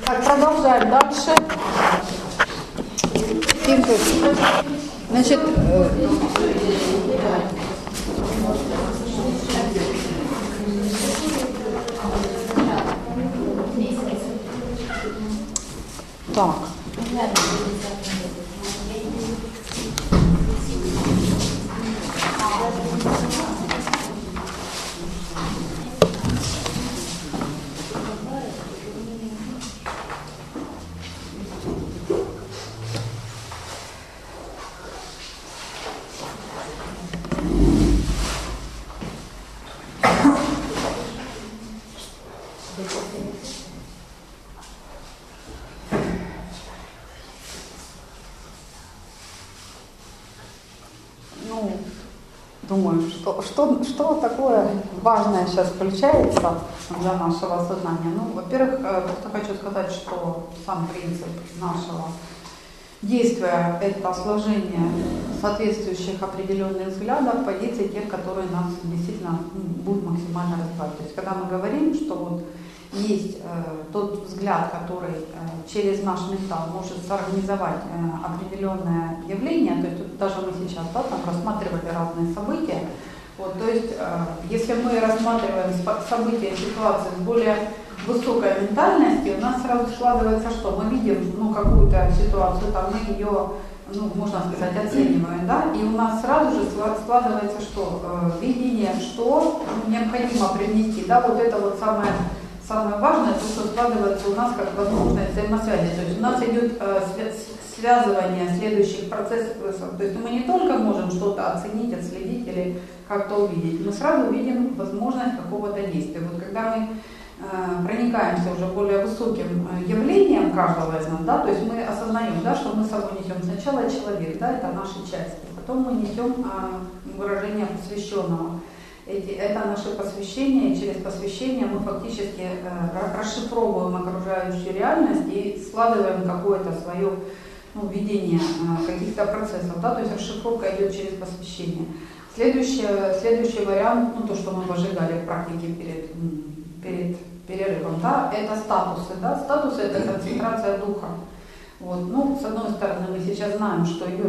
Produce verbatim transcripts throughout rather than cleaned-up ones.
Так, продолжаем дальше. Значит, э... так. Думаю, что, что, что такое важное сейчас включается для нашего сознания. Ну, во-первых, просто хочу сказать, что сам принцип нашего действия – это сложение соответствующих определенных взглядов, позиций тех, которые нас действительно будут максимально развивать. То есть, когда мы говорим, что вот есть э, тот взгляд, который э, через наш ментал может соорганизовать э, определенное явление, то есть тут даже мы сейчас да, там рассматривали разные события, вот, то есть э, если мы рассматриваем события, ситуации с более высокой ментальностью, у нас сразу складывается что? Мы видим ну, какую-то ситуацию, там, мы ее, ну, можно сказать, оцениваем, да, и у нас сразу же складывается что? Э, видение, что необходимо привнести, да, вот это вот самое Самое важное, то, что складывается у нас как возможность взаимосвязи. То есть у нас идет э, связывание следующих процессов. То есть мы не только можем что-то оценить, отследить или как-то увидеть, мы сразу видим возможность какого-то действия. Вот когда мы э, проникаемся уже более высоким явлением каждого из нас, да, то есть мы осознаем, да, что мы с собой несем сначала человек, да, это наши части, потом мы несем э, выражение посвященного. Эти, это наше посвящение, и через посвящение мы фактически э, расшифровываем окружающую реальность и складываем какое-то свое ну, видение э, каких-то процессов, да, то есть расшифровка идет через посвящение. Следующий, следующий вариант, ну то, что мы пожигали в практике перед, перед перерывом, да, это статусы, да, статусы это концентрация духа. Вот. Ну, с одной стороны, мы сейчас знаем, что идет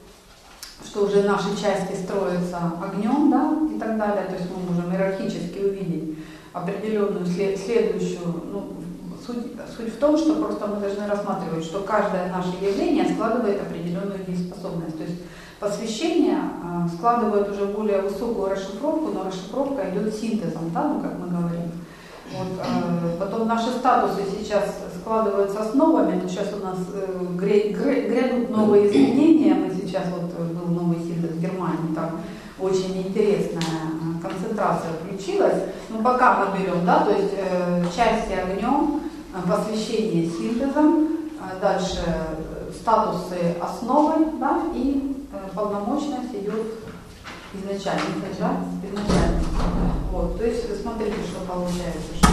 что уже наши части строятся огнем, да, и так далее, то есть мы можем иерархически увидеть определенную след, следующую, ну, суть, суть в том, что просто мы должны рассматривать, что каждое наше явление складывает определенную дееспособность, то есть посвящение э, складывает уже более высокую расшифровку, но расшифровка идет синтезом, да, ну, как мы говорим. Вот, э, потом наши статусы сейчас складываются основами, но сейчас у нас э, гря, гря, грядут новые изменения, мы сейчас вот был новый синтез в Германии, там очень интересная концентрация включилась, но пока мы берем, да, то есть э, части огнем, посвящение синтезом, э, дальше статусы основой, да, и э, полномочность идет изначально, да, изначально. Вот, то есть смотрите, что получается, что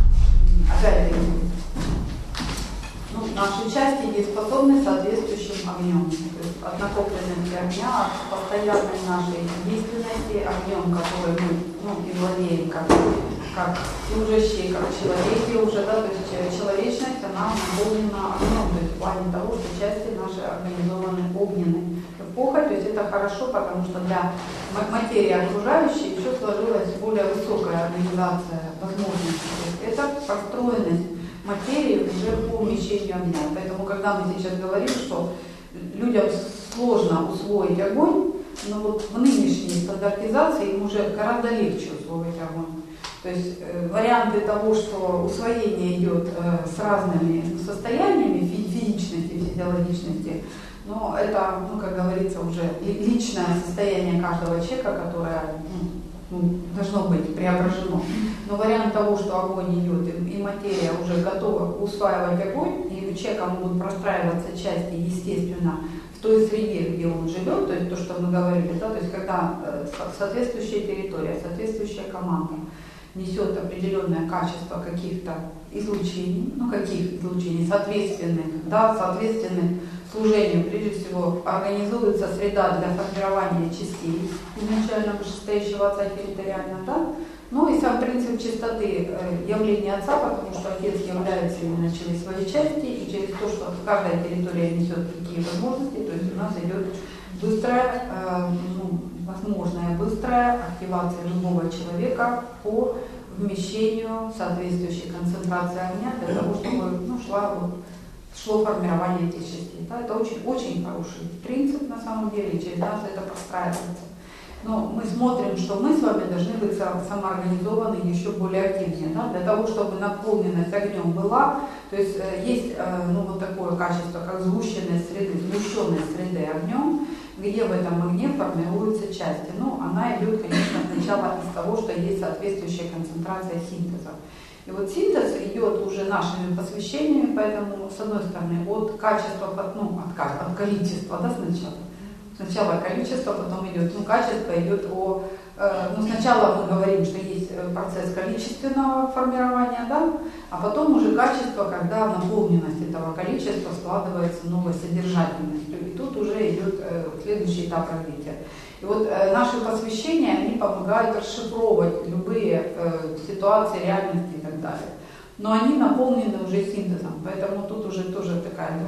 опять ну, наши части дееспособны соответствующим огнем, то есть от накопленности огня, от постоянной нашей действенности огнем, который мы ну, и владеем как, как служащие, как человеки уже, да, то есть человечность, она наполнена огнем, то есть в плане того, что части наши организованы огненной эпохой, то есть это хорошо, потому что для материи окружающей еще сложилась более высокая организация возможностей. То есть это построенность материи уже по умещению огня. Поэтому, когда мы сейчас говорим, что людям сложно усвоить огонь, но вот в нынешней стандартизации им уже гораздо легче усвоить огонь. То есть э, варианты того, что усвоение идет э, с разными состояниями физичности, физиологичности, но это, ну, как говорится, уже личное состояние каждого человека, которое ну, должно быть преображено. Но вариант того, что огонь идет, и материя уже готова усваивать огонь, и у человека могут простраиваться части, естественно, в той среде, где он живет, то есть то, что мы говорили, да, то есть когда соответствующая территория, соответствующая команда несет определенное качество каких-то излучений, ну каких излучений, соответственных, да, соответственных служению, прежде всего, организуется среда для формирования частей изначально вышестоящего отца территориально, да, Ну и сам принцип чистоты явления Отца, потому что Отец является именно через свои части и через то, что каждая территория несет какие возможности, то есть у нас идет быстрая, ну, возможная быстрая активация любого человека по вмещению соответствующей концентрации огня для того, чтобы ну, шла, вот, шло формирование этих частей. Да? Это очень, очень хороший принцип на самом деле, и через нас это простраивается. Но мы смотрим, что мы с вами должны быть самоорганизованы еще более активнее, да? Для того, чтобы наполненность огнем была. То есть э, есть э, ну, вот такое качество, как сгущенность среды, сгущенность среды огнем, где в этом огне формируются части. Ну, она идет, конечно, сначала из того, что есть соответствующая концентрация синтеза. И вот синтез идет уже нашими посвящениями, поэтому, с одной стороны, от качества, ну, от, от количества, да, сначала. Сначала количество, потом идет, ну, качество идет о, э, ну, сначала мы говорим, что есть процесс количественного формирования, да, а потом уже качество, когда наполненность этого количества складывается новой содержательностью, и тут уже идет э, следующий этап развития. И вот э, наши посвящения, они помогают расшифровывать любые э, ситуации, реальности и так далее. Но они наполнены уже синтезом, поэтому тут уже тоже такая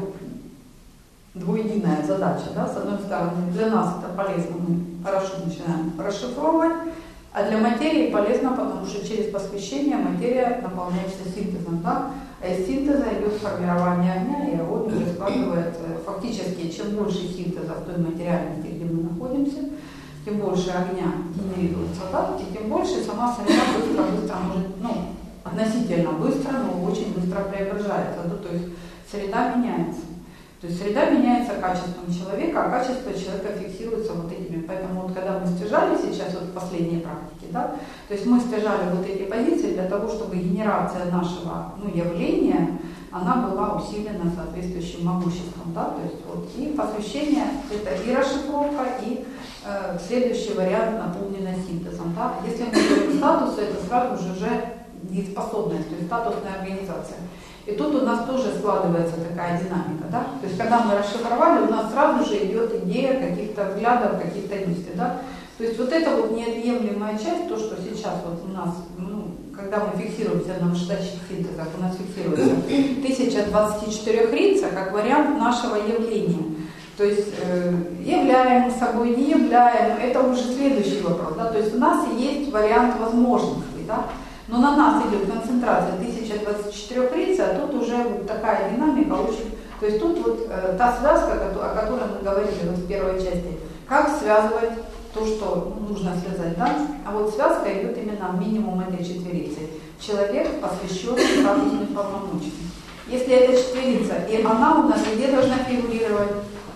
двуединая задача. Да? С одной стороны, для нас это полезно, мы хорошо начинаем расшифровывать, а для материи полезно, потому что через посвящение материя наполняется синтезом. Да? А из синтеза идет формирование огня, и огонь уже складывает, фактически, чем больше синтеза в той материальности, где мы находимся, тем больше огня генерируется, да? И тем больше сама среда быстро-быстро может, ну, относительно быстро, но очень быстро преображается. Да? То есть среда меняется. То есть среда меняется качеством человека, а качество человека фиксируется вот этими. Поэтому вот когда мы стяжали сейчас вот в последней практике, да, то есть мы стяжали вот эти позиции для того, чтобы генерация нашего ну, явления, она была усилена соответствующим могуществом. Да? То есть вот и посвящение, это и расшифровка, и э, следующий вариант наполненный синтезом. Да? Если мы говорим статус, это сразу же уже дееспособность, то есть статусная организация. И тут у нас тоже складывается такая динамика, да? То есть когда мы расшифровали, у нас сразу же идет идея каких-то взглядов, каких-то мыслей, да? То есть вот это вот неотъемлемая часть, то, что сейчас вот у нас, ну, когда мы фиксируемся на штатных синтезах, у нас фиксируется тысяча двадцать четыре рица как вариант нашего явления. То есть э, являем мы собой, не являем, это уже следующий вопрос, да? То есть у нас есть вариант возможностей, да? Но на нас идет концентрация тысяча двадцать четыре рица, а тут уже вот такая динамика очень. То есть тут вот э, та связка, о которой мы говорили вот в первой части, как связывать то, что нужно связать, да? А вот связка идет именно в минимум этой четверицы. Человек посвящен статусным полномочиям. Если это четверица, и она у нас где должна фигурировать?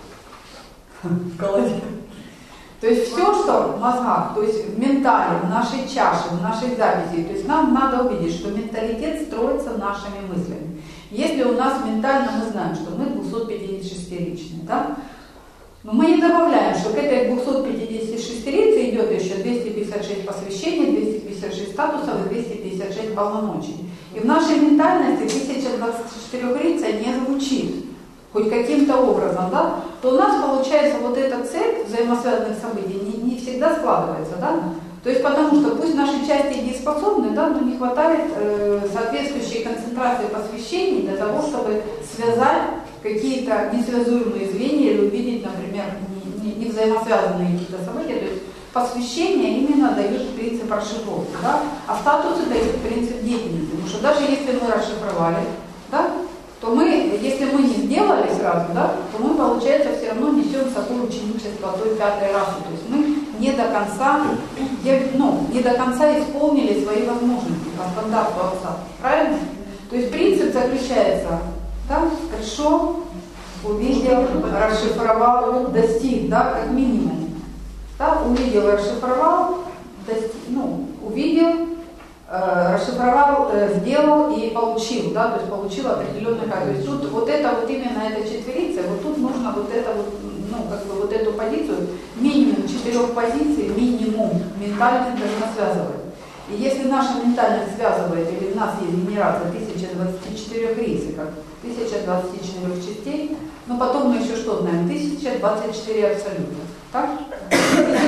В голове. То есть все, что в мозгах, то есть в ментале, в нашей чаше, в нашей записи, то есть нам надо увидеть, что менталитет строится нашими мыслями. Если у нас ментально мы знаем, что мы двухсот пятидесятишестиричные, да? Но мы не добавляем, что к этой двухсот пятидесятишестирице идет еще двести пятьдесят шесть посвящений, двести пятьдесят шесть статусов и двести пятьдесят шесть полномочий. И в нашей ментальности тысяча двадцать четыре рица не звучит хоть каким-то образом, да, то у нас получается вот эта цепь взаимосвязанных событий не, не всегда складывается, да. То есть потому что пусть наши части дееспособны, да, но не хватает э, соответствующей концентрации посвящений для того, чтобы связать какие-то несвязуемые звенья или увидеть, например, не, не, не взаимосвязанные какие-то события. То есть посвящение именно дает принцип расшифровки, да, а статусы дают принцип деятельности. Потому что даже если мы расшифровали, да, то мы, если мы не сделали сразу, да, то мы, получается, все равно несем с собой ученичество той пятой расы. То есть мы не до конца, ну, не до конца исполнили свои возможности по стандарту отца. Правильно? То есть принцип заключается, да, хорошо, увидел, расшифровал, достиг, да, как минимум. Да, увидел, расшифровал, достиг, ну, увидел, расшифровал, сделал и получил, да, то есть получил определенный качество. То есть тут вот это вот именно эта четверица, вот тут нужно вот это вот, ну, как бы вот эту позицию, минимум четырех позиций, минимум ментальность должна связывать. И если наша ментальность связывает, или у нас есть генерация тысяча двадцать четыре рицы, как тысяча двадцать четыре частей, но потом мы еще что знаем? тысяча двадцать четыре абсолюта. Так?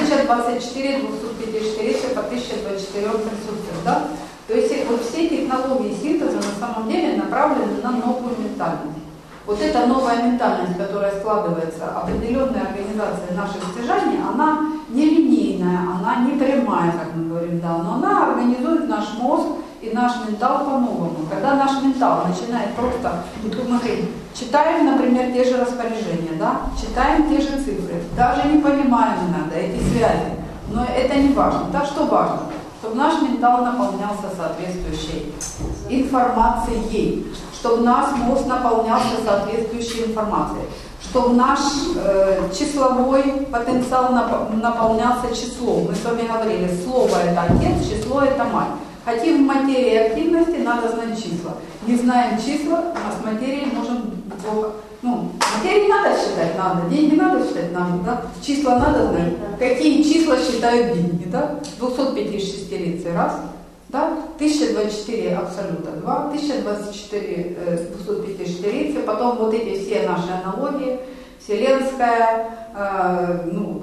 тысяча двадцать четыре двухсот пятидесяти по тысяча двадцать четыре присутствует, да? То есть вот все технологии синтеза на самом деле направлены на новую ментальность. Вот эта новая ментальность, которая складывается, определенная организация наших стяжаний, она не линейная, она не прямая, как мы говорим, да, но она организует наш мозг и наш ментал по-новому. Когда наш ментал начинает просто, вот как мы говорим, читаем, например, те же распоряжения, да, читаем те же цифры, даже не понимаем иногда эти связи, но это не важно. Так что важно? Чтобы наш ментал наполнялся соответствующей информацией, чтобы наш мозг наполнялся соответствующей информацией, чтобы наш э, числовой потенциал нап- наполнялся числом. Мы с вами говорили, слово это отец, число это мать. Хотим в материи активности, надо знать числа. Не знаем числа, а с материей можем плохо. Ну, материи не надо считать, надо, деньги надо считать, надо, да? Числа надо знать. Какие числа считают деньги, да? двухсот пятидесятишестилетие раз, да? тысяча двадцать четыре абсолюта два, тысяча двадцать четыре э, двухсот пятидесятилетие, потом вот эти все наши аналогии, вселенская, э, ну,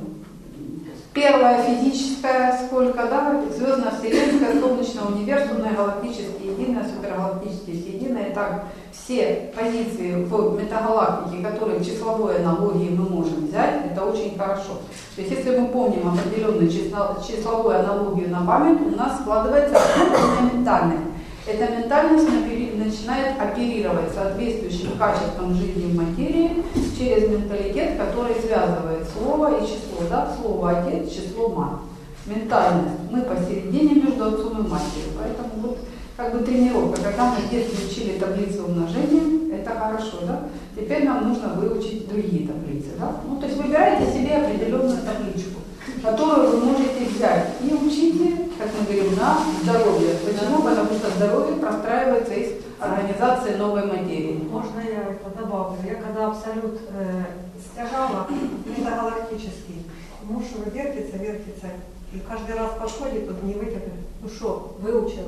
первая физическая, сколько, да, звездно-вселенская, солнечная, универсумная, галактически единая, супергалактически единая. Так, все позиции в метагалактике, которые в числовой аналогии мы можем взять, это очень хорошо. То есть, если мы помним определенную число, числовую аналогию на память, у нас складывается определенная ментальность. Эта ментальность начинает оперировать соответствующим качеством жизни в материи через менталитет, который связывает слово и число. Да? Слово отец, число мать. Ментальность. Мы посередине между отцом и матерью. Поэтому вот как бы тренировка. Когда мы в детстве учили таблицу умножения, это хорошо, да? Теперь нам нужно выучить другие таблицы. Да? Ну, то есть выбирайте себе определенную табличку, которую вы можете взять и учите, как мы говорим, на здоровье. Почему? Потому что здоровье простраивается из организации новой материи. Можно я это добавлю? Я когда абсолют э, стяжала, метагалактический, муж вертится, вертится, и каждый раз подходит, тут не вытянет. Ну что, выучила?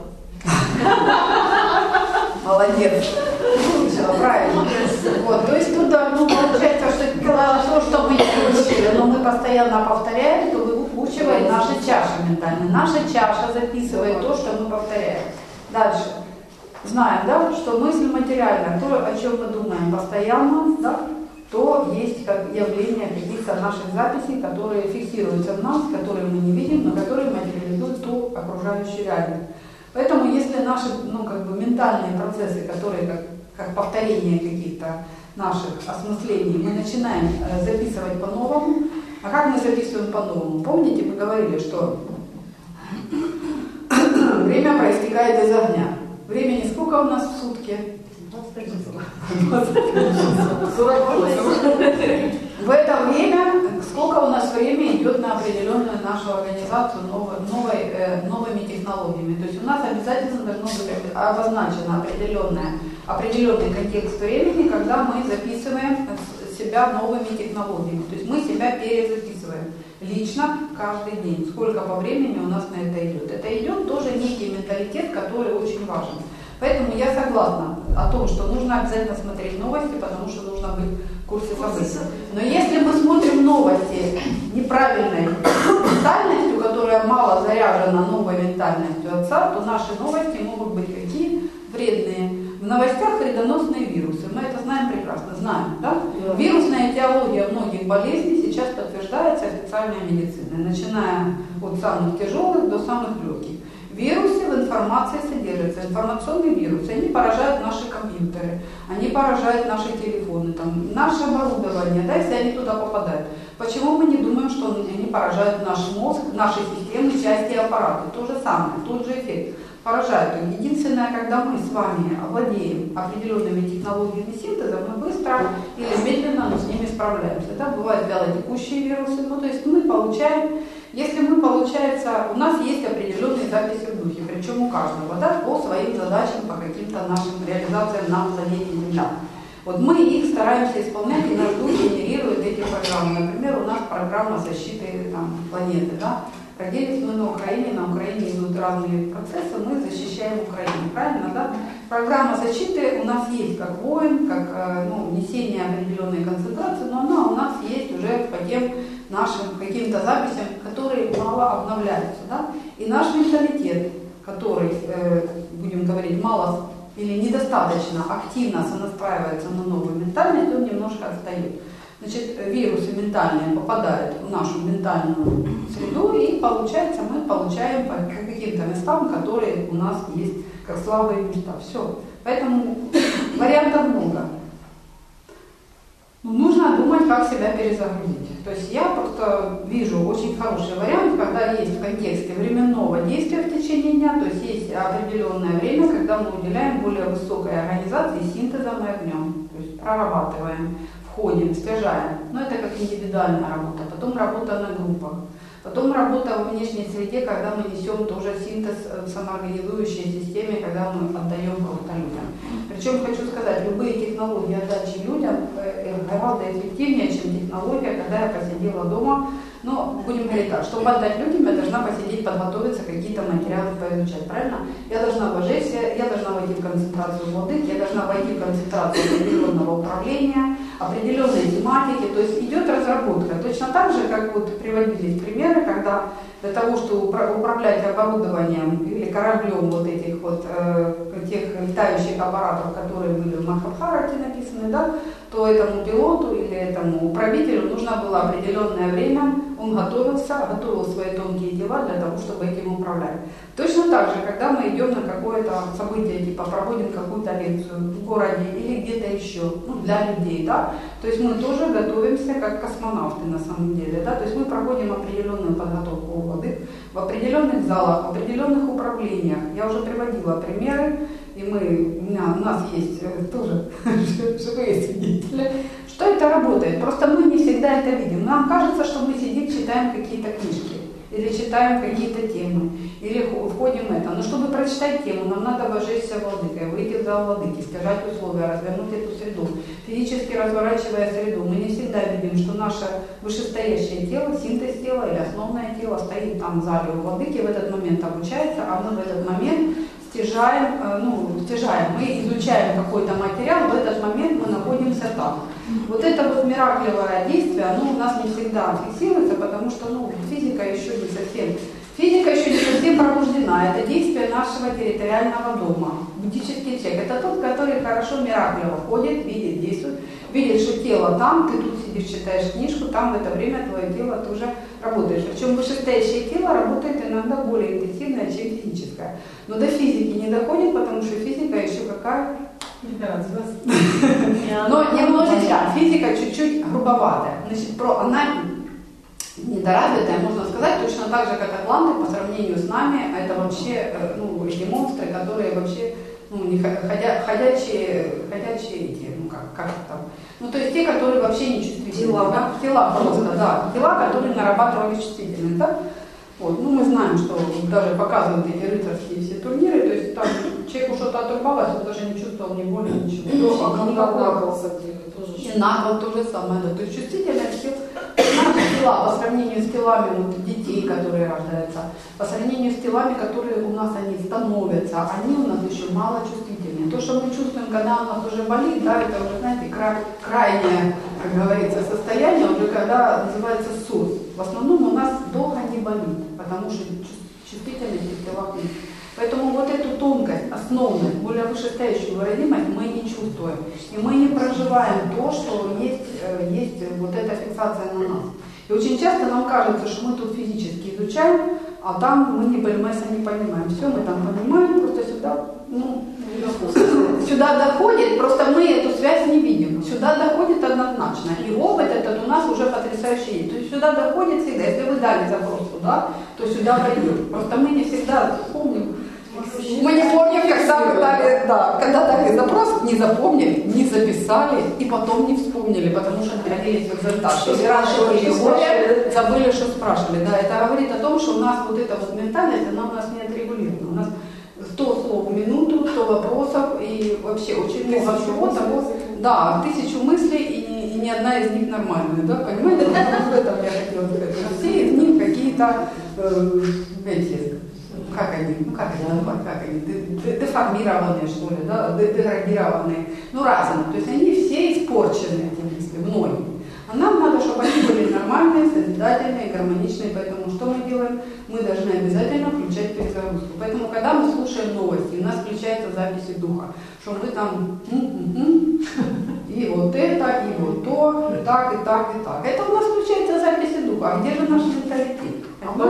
Молодец. Выучила, правильно. Вот, то есть тут, ну, получается, что то, что мы не выучили, но мы постоянно повторяем, то выучивает наша чаша ментальная. Наша чаша записывает то, что мы повторяем. Дальше. Знаем, да, что мысль материальная, то, о чем мы думаем постоянно, да, то есть как явление каких-то наших записей, которые фиксируются в нас, которые мы не видим, но которые материализуют ту окружающую реальность. Поэтому если наши, ну, как бы ментальные процессы, которые как, как повторение каких-то наших осмыслений, мы начинаем э, записывать по-новому. А как мы записываем по-новому? Помните, мы говорили, что время проистекает из огня. Времени сколько у нас в сутки? В это время, сколько у нас времени идет на определенную нашу организацию новой, новой, э, новыми технологиями. То есть у нас обязательно должно быть обозначено определенное, определенный контекст времени, когда мы записываем себя новыми технологиями. То есть мы себя перезаписываем лично каждый день. Сколько по времени у нас на это идет. Это идет тоже некий менталитет, который очень важен. Поэтому я согласна о том, что нужно обязательно смотреть новости, потому что нужно быть в курсе событий. Но если мы смотрим новости неправильной ментальностью, которая мало заряжена новой ментальностью отца, то наши новости могут быть какие? Вредные. В новостях вредоносные вирусы. Мы это знаем прекрасно, знаем. Да? Вирусная этиология многих болезней сейчас подтверждается официальной медициной, начиная от самых тяжелых до самых легких. Вирусы в информации содержатся, информационные вирусы, они поражают наши компьютеры, они поражают наши телефоны, там, наше оборудование, да, если они туда попадают. Почему мы не думаем, что они поражают наш мозг, наши системы, части и аппараты? То же самое, тот же эффект. Поражают. Единственное, когда мы с вами овладеем определенными технологиями синтеза, мы быстро или медленно но с ними справляемся. Да? Бывают вялотекущие вирусы, ну, то есть мы получаем, если мы, получается, у нас есть определенные записи в духе, причем у каждого, да, по своим задачам, по каким-то нашим реализациям на планете Земля. Вот мы их стараемся исполнять, и наш дух генерирует эти программы. Например, у нас программа защиты там, планеты, да. Родились мы на Украине, на Украине идут разные процессы, мы защищаем Украину, правильно, да? Программа защиты у нас есть как воин, как ну, несение определенной концентрации, но она у нас есть уже по тем нашим каким-то записям, которые мало обновляются. Да? И наш менталитет, который, э, будем говорить, мало или недостаточно активно сонастраивается на новую ментальность, он немножко отстает. Значит, вирусы ментальные попадают в нашу ментальную среду, и получается, мы получаем по каким-то местам, которые у нас есть как слабые места. Все. Поэтому вариантов много. Но нужно думать, как себя перезагрузить. То есть я просто вижу очень хороший вариант, когда есть в контексте временного действия в течение дня, то есть есть определенное время, когда мы уделяем более высокой организации синтезом и огнем. То есть прорабатываем, входим, стяжаем. Но это как индивидуальная работа. Потом работа на группах. Потом работа в внешней среде, когда мы несем тоже синтез в самоорганизующей системе, когда мы отдаем просто людям. Причем хочу сказать, любые технологии отдачи людям гораздо эффективнее, чем технология, когда я посидела дома. Но будем говорить так, чтобы отдать людям, я должна посидеть, подготовиться, какие-то материалы поизучать, правильно? Я должна вложиться, я должна войти в концентрацию владыки, я должна войти в концентрацию определенного управления, определенной тематики, то есть идет разработка. Точно так же, как вот приводились примеры, когда для того, чтобы управлять оборудованием или кораблем вот этих вот э, тех летающих аппаратов, которые были в Махабхарате написаны, да, то этому пилоту или этому управителю нужно было определенное время, он готовился, готовил свои тонкие дела для того, чтобы этим управлять. Точно так же, когда мы идем на какое-то событие, типа проводим какую-то лекцию в городе или где-то еще, ну, для людей, да, то есть мы тоже готовимся как космонавты на самом деле, да, то есть мы проходим определенную подготовку владык в определенных залах, в определенных управлениях. Я уже приводила примеры, и мы, у, меня, у нас есть тоже живые свидетели, что это работает. Просто мы не всегда это видим. Нам кажется, что мы сидим, читаем какие-то книжки, или читаем какие-то темы, или входим в это. Но чтобы прочитать тему, нам надо вожечься владыкой, выйти в зал владыки, сказать условия, развернуть эту среду. Физически разворачивая среду, мы не всегда видим, что наше вышестоящее тело, синтез тела или основное тело стоит там в зале у владыки, в этот момент обучается, а мы в этот момент стяжаем, ну, стяжаем, мы изучаем какой-то материал, в этот момент мы находимся там. Вот это вот мираклевое действие, оно у нас не всегда фиксируется, потому что, ну, физика еще не совсем, физика еще не совсем пробуждена. Это действие нашего территориального дома. Буддический человек — это тот, который хорошо мираклево ходит, видит, действует, видит, что тело там, ты тут сидишь, читаешь книжку, там в это время твое тело тоже работает. Причем вышестоящее тело работает иногда более интенсивно, чем физическое. Но до физики не доходит, потому что физика еще какая? Но немножечко, физика чуть-чуть грубоватая. Значит, про, она недоразвитая, можно сказать, точно так же, как атланты по сравнению с нами, это вообще, ну, эти монстры, которые вообще, ну, не ходя, ходячие, ходячие эти, ну, как, как там, ну, то есть те, которые вообще не чувствительны. Тела, да? Тела просто, да, тела, которые нарабатывали чувствительность, да. Вот. Ну, мы знаем, что даже показывают эти рыцарские все турниры, то есть там человеку что-то отрубалось, он даже не чувствовал ни боли, ничего. Ну, наглался, и нагло то же самое, да. То есть чувствительность тел, наши тела по сравнению с телами вот, детей, которые рождаются, по сравнению с телами, которые у нас они становятся, они у нас еще мало чувствительные. То, что мы чувствуем, когда у нас уже болит, да, это уже, знаете, край, крайнее, как говорится, состояние, уже когда называется СОС. В основном у нас долго не болит, потому что чувствительности в телах нет. Поэтому вот эту тонкость, основную, более вышестоящую выразимость мы не чувствуем. И мы не проживаем то, что есть, есть вот эта фиксация на нас. И очень часто нам кажется, что мы тут физически изучаем, а там мы не, мы не понимаем. Все мы там понимаем, просто сюда, ну, сюда доходит, просто мы эту связь не видим. Сюда доходит однозначно. И опыт этот у нас уже потрясающий есть. То есть сюда доходит всегда. Если вы дали запрос туда, то сюда пойдет. Просто мы не всегда помним. Мы не помним, когда вы дали, да, когда дали запрос, не запомнили, не записали и потом не вспомнили, потому что находились в экзальтации. Или раньше были, забыли, что спрашивали. Да, это говорит о том, что у нас вот эта вот ментальность, она у нас не отрегулирована. У нас сто слов в минуту, сто вопросов и вообще очень много всего того. Да, тысячу мыслей и, и ни одна из них нормальная, да, понимаете? В этом я хотела сказать. Все из них какие-то э, эти, как они, ну как они назвать, как они, деформированные, что ли, да, деградированные, ну разные. То есть они все испорчены, эти мысли, многие. А нам надо, чтобы они были нормальные, созидательные, гармоничные. Поэтому что мы делаем? Мы должны обязательно включать перезагрузку. Поэтому, когда мы слушаем новости, у нас включается записи духа, что мы там и вот это, и вот то, и так, и так, и так. Это у нас включается записи духа. А где же наш менталитет?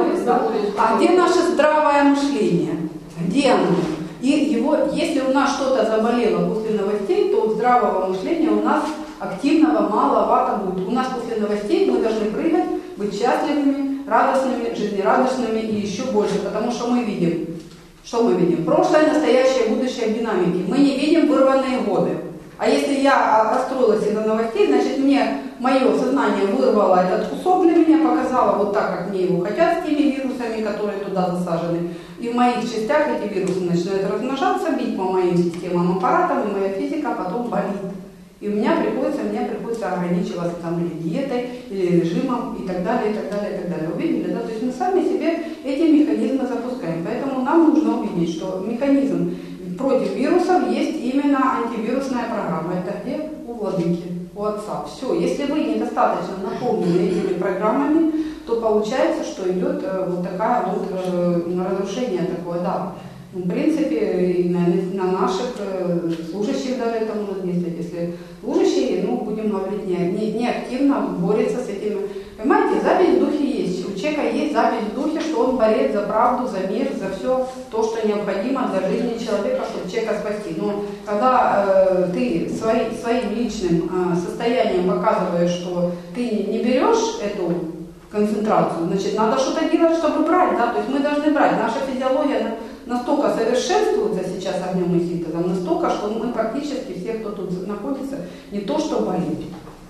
А где наше здравое мышление? Где оно? И его, если у нас что-то заболело после новостей, то здравого мышления у нас активного маловато будет. У нас после новостей мы должны прыгать, быть счастливыми, радостными, жизнерадостными и еще больше, потому что мы видим, что мы видим? Прошлое, настоящее, будущее в динамике. Мы не видим вырванные годы. А если я расстроилась из-за новостей, значит мне мое сознание вырвало этот кусок для меня, показало вот так, как мне его хотят, с теми вирусами, которые туда засажены. И в моих частях эти вирусы начинают размножаться, бить по моим системам, аппаратам, и моя физика потом болит. И у меня приходится, мне приходится ограничиваться там или диетой, или режимом, и так далее, и так далее, и так далее. Увидели, да? То есть мы сами себе эти механизмы запускаем. Поэтому нам нужно увидеть, что механизм против вирусов есть именно антивирусная программа. Это где? У владыки, у отца. Все. Если вы недостаточно наполнены этими программами, то получается, что идет э, вот такая вот э, разрушение такое, да. В принципе, и на, на наших э, служащих даже это может действовать. Если служащие, ну, будем говорить, не, не, не активно борются с этими. Понимаете, запись в духе есть. У человека есть запись в духе, что он борец за правду, за мир, за все то, что необходимо для жизни человека, чтобы человека спасти. Но когда э, ты свои, своим личным э, состоянием показываешь, что ты не берешь эту концентрацию, значит, надо что-то делать, чтобы брать, да, то есть мы должны брать. Наша физиология настолько совершенствуется сейчас огнем и синтезом, настолько, что мы практически все, кто тут находится, не то что болеют.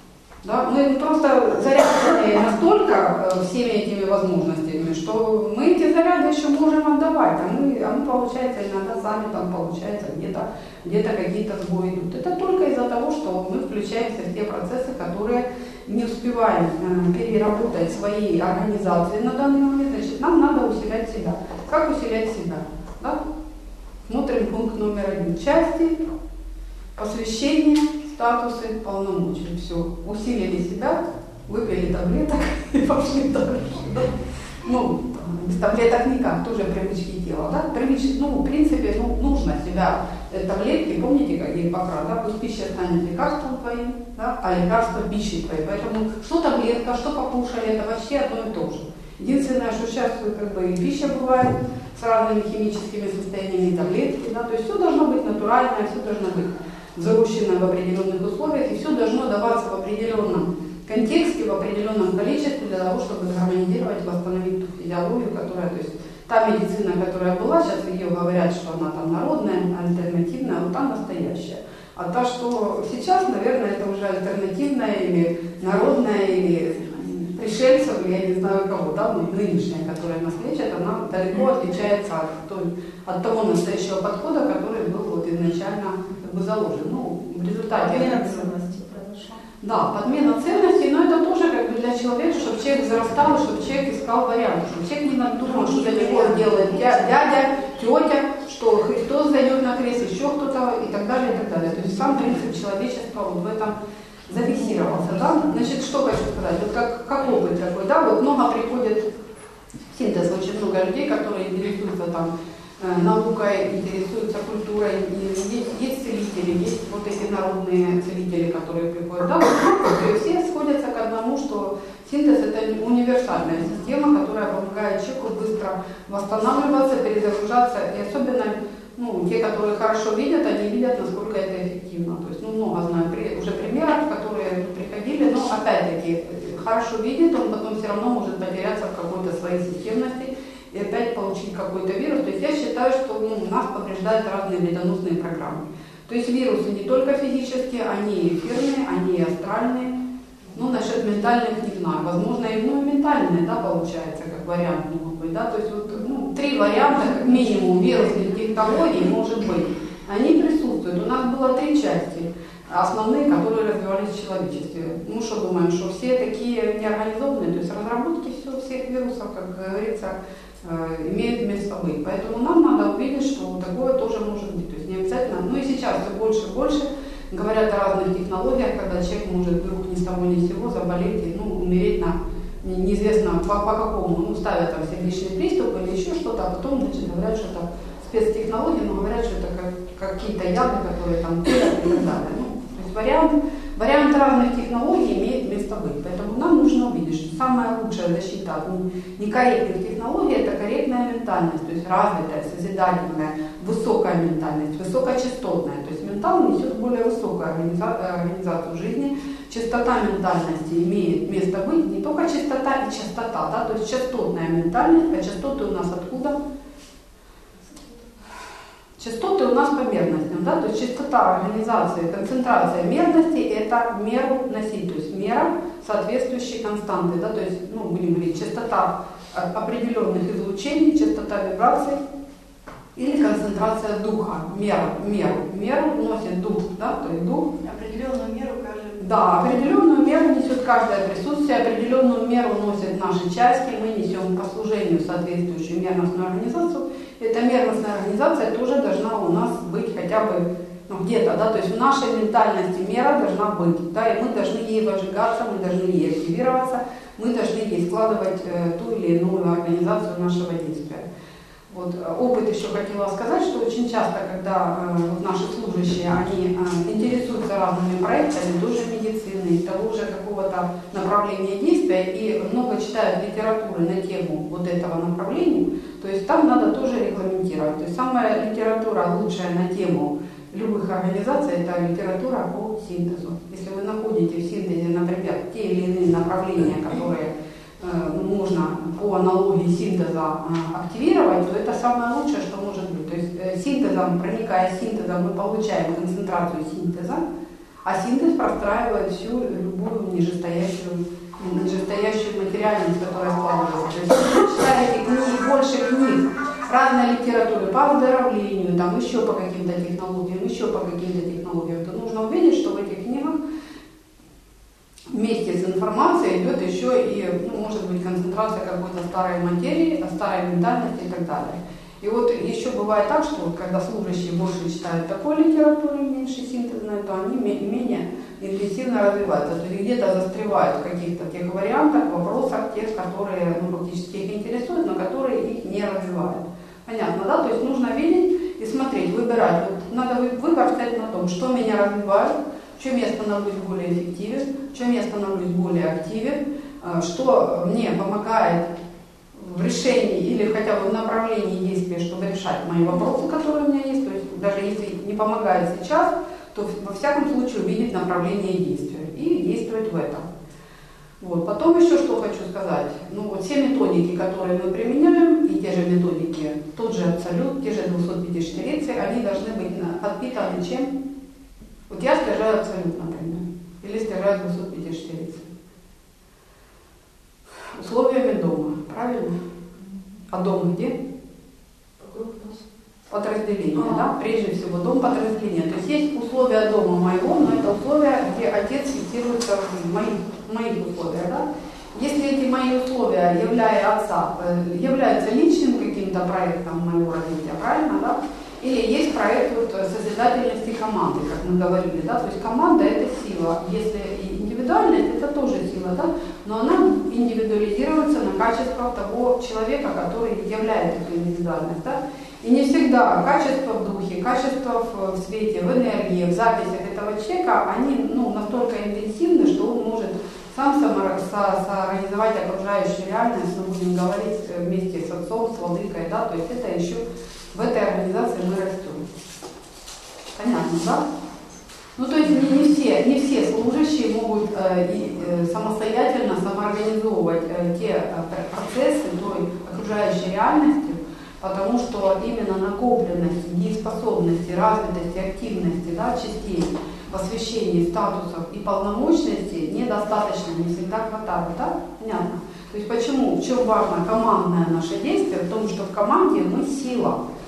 Да? Мы просто заряжены настолько э, всеми этими возможностями, что мы эти заряды еще можем отдавать, а мы, а мы получается, иногда сами там получается где-то где-то какие-то сбои идут. Это только из-за того, что мы включаемся в те процессы, которые не успеваем э, переработать свои организации на данный момент. Значит, нам надо усилять себя. Как усилять себя? Да? Смотрим пункт номер один. Части, посвящение, статусы, полномочия. Все. Усилили себя, выпили таблеток и пошли дальше. Да? Ну, без таблеток никак, тоже привычки тела. Да? Привычки, ну, в принципе, ну, нужно себя. Таблетки, помните, как Гиппократ, да? Пусть пища станет лекарством твоим, да? А лекарство пищей твоей. Поэтому что таблетка, что покушали, это вообще одно и то же. Единственное, что сейчас как бы и пища бывает с разными химическими состояниями, и таблетки, да, то есть все должно быть натуральное, все должно быть зарощено в определенных условиях, и все должно даваться в определенном контексте, в определенном количестве для того, чтобы гармонизировать, восстановить ту физиологию, которая, то есть та медицина, которая была, сейчас ее говорят, что она там народная, альтернативная, вот та настоящая. А та, что сейчас, наверное, это уже альтернативная или народная, или пришельцев, я не знаю кого, да, ну, нынешняя, которая нас лечит, она далеко отличается от, той, от того настоящего подхода, который был вот изначально как бы заложен. Ну, в результате... Подмена ценностей произошла. Да, подмена ценностей, но это тоже как бы для человека, чтобы человек зарастал, и чтобы человек искал варианты, чтобы человек не надумал, что за него делает дядя, тетя, что Христос зайдет на крест, еще кто-то и так далее, и так далее. То есть сам принцип человечества вот в этом зафиксировался, да? Значит, что хочу сказать, вот как, как опыт такой, да, вот много приходит в синтез, очень много людей, которые интересуются там э, наукой, интересуются культурой, и есть, есть целители, есть вот эти народные целители, которые приходят, да, вот, и все сходятся к одному, что синтез это универсальная система, которая помогает человеку быстро восстанавливаться, перезагружаться, и особенно ну, те, которые хорошо видят, они видят, насколько это эффективно. То есть, ну, много знаю уже примеров, которые приходили, но опять-таки, хорошо видит, он потом все равно может потеряться в какой-то своей системности и опять получить какой-то вирус. То есть я считаю, что ну, нас повреждают разные вредоносные программы. То есть вирусы не только физические, они и эфирные, они и астральные. Ну, насчет ментальных не знаю. Возможно, и ну, ментальные, да, получается, как вариант могут быть, да. То есть вот, ну, три варианта, как минимум, вирусных технологий может быть. Они присутствуют. У нас было три части основные, которые развивались в человечестве. Ну, что думаем, что все такие неорганизованные, то есть разработки все, всех вирусов, как говорится, э, имеют место быть. Поэтому нам надо увидеть, что такое тоже может быть. То есть не обязательно, ну и сейчас все больше и больше говорят о разных технологиях, когда человек может вдруг ни с того ни с сего заболеть и ну, умереть на неизвестно по, по какому, ну, ставят там сердечный приступ или еще что-то, а потом значит, говорят, что это спецтехнологии, но говорят, что это как, какие-то яды, которые там курят и так далее. Ну, то есть вариант, вариант разных технологий имеет место быть. Поэтому нам нужно увидеть, что самая лучшая защита от некорректных технологий – это корректная ментальность, то есть развитая, созидательная, высокая ментальность, высокочастотная. То есть ментал несет более высокую организацию жизни. Частота ментальности имеет место быть, не только частота и частота, да, то есть частотная ментальность, а частоты у нас откуда? Частоты у нас по мерностям, да, то есть частота организации, концентрация мерности – это меру носить, то есть мера соответствующей константы, да, то есть, ну, будем говорить, частота определенных излучений, частота вибраций или концентрация духа, мера, меру, меру носит дух, да, то есть дух. Определенную меру каждый. Да, определенную меру несет каждое присутствие, определенную меру носят наши части, мы несем по служению соответствующую мерностную организацию. Эта мерностная организация тоже должна у нас быть хотя бы ну, где-то, да, то есть в нашей ментальности мера должна быть, да, и мы должны ей вожигаться, мы должны ей активироваться, мы должны ей складывать э, ту или иную организацию нашего действия. Вот, опыт еще хотела сказать, что очень часто, когда э, наши служащие, они э, интересуются разными проектами, тоже медицины, того же какого-то направления действия, и много читают литературы на тему вот этого направления, то есть там надо тоже регламентировать. То есть самая литература лучшая на тему любых организаций – это литература по синтезу. Если вы находите в синтезе, например, те или иные направления, которые можно по аналогии синтеза активировать, то это самое лучшее, что может быть. То есть синтезом, проникая синтезом, мы получаем концентрацию синтеза, а синтез простраивает всю любую нижестоящую, нижестоящую материальность, которая складывается. То есть если вы читаете книги, больше книг, разной литературы по оздоровлению, там еще по каким-то технологиям, еще по каким-то технологиям, то нужно увидеть, что в этих книгах вместе с информацией идет еще и, ну, может быть, концентрация какой-то старой материи, старой ментальности и так далее. И вот еще бывает так, что вот, когда служащие больше читают такой литературы, меньше синтезной, то они менее интенсивно развиваются. То есть где-то застревают в каких-то тех вариантах, вопросах, тех, которые ну, фактически их интересуют, но которые их не развивают. Понятно, да? То есть нужно видеть и смотреть, выбирать. Вот надо выбор стоять на том, что меня развивает, в чем я становлюсь более эффективен, в чем я становлюсь более активен, что мне помогает в решении или хотя бы в направлении действия, чтобы решать мои вопросы, которые у меня есть. То есть даже если не помогает сейчас, то во всяком случае увидеть направление действия и действовать в этом. Вот. Потом еще что хочу сказать. Ну, вот все методики, которые мы применяем, и те же методики, тот же абсолют, те же двухсот пятидесятилетия, они должны быть подпитаны чем? Вот я стяжаю абсолют, например, или стяжаю двухсот пятидесятилетия. Условиями дома, правильно? А дом где? Подразделение, а. да? Прежде всего, дом подразделения. То есть есть условия дома моего, но это условия, где отец фиксируется в моих, в моих условиях, да? Если эти мои условия, являя отца, являются личным каким-то проектом моего развития, правильно, да? Или есть проект вот, созидательности команды, как мы говорили, да, то есть команда это сила, если и индивидуальность это тоже сила, да, но она индивидуализируется на качество того человека, который являет эту индивидуальность, да, и не всегда качество в духе, качество в свете, в энергии, в записях этого человека, они ну, настолько интенсивны, что он может сам соорганизовать окружающую реальность, мы будем говорить вместе с отцом, с владыкой, да, то есть это еще в этой организации мы растем. Понятно, да? Ну, то есть не, не, все, не все служащие могут э, и, э, самостоятельно самоорганизовывать э, те э, процессы той окружающей реальности, потому что именно накопленности, дееспособности, развитости, активности, да, частей, посвящений, статусов и полномочностей недостаточно, не всегда хватает, да? Понятно? То есть почему, в чем важно командное наше действие? В том, что в команде мы сила.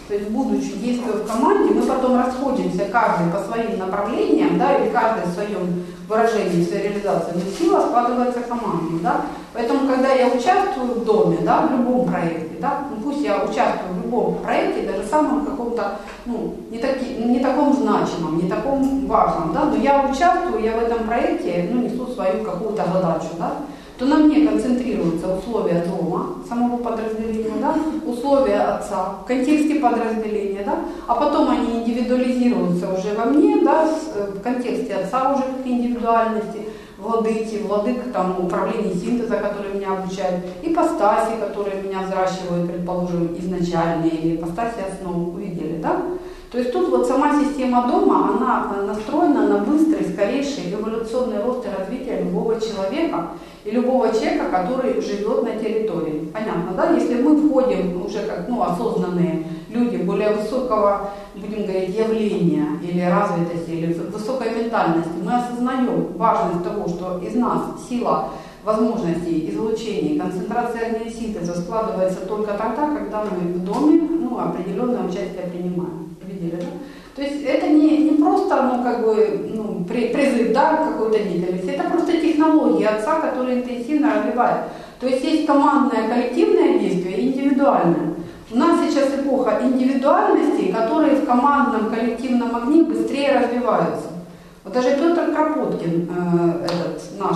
То есть, будучи действуя в команде, мы потом расходимся каждый по своим направлениям, да, или каждый в своем выражении, в своей реализации, но сила складывается командой, да. Поэтому, когда я участвую в доме, да, в любом проекте, да, ну, пусть я участвую в любом проекте, даже самом каком-то, ну, не, таки, не таком значимом, не таком важном, да, но я участвую, я в этом проекте, ну, несу свою какую-то задачу, да, то на мне концентрируются условия дома, самого подразделения, да, условия отца, в контексте подразделения, да, а потом они индивидуализируются уже во мне, да, в контексте отца уже как индивидуальности, владыки, владык там, управления синтеза, которые меня обучают, ипостаси, которые меня взращивают, предположим, изначальные, или ипостаси основ, увидели, да? То есть тут вот сама система дома, она настроена на быстрый, скорейший эволюционный рост и развитие любого человека и любого человека, который живет на территории. Понятно, да? Если мы входим уже как ну, осознанные люди более высокого, будем говорить, явления или развитости, или высокой ментальности, мы осознаем важность того, что из нас сила возможностей излучения, концентрация энергии синтеза складывается только тогда, когда мы в доме ну, определенное участие принимаем. Видели, да? То есть это не, не просто ну, как бы, ну, призыв да, к какой-то деятельности, это просто технологии отца, которые интенсивно развивают. То есть есть командное, коллективное действие и индивидуальное. У нас сейчас эпоха индивидуальностей, которые в командном коллективном огне быстрее развиваются. Вот даже Петр Кропоткин, э, этот наш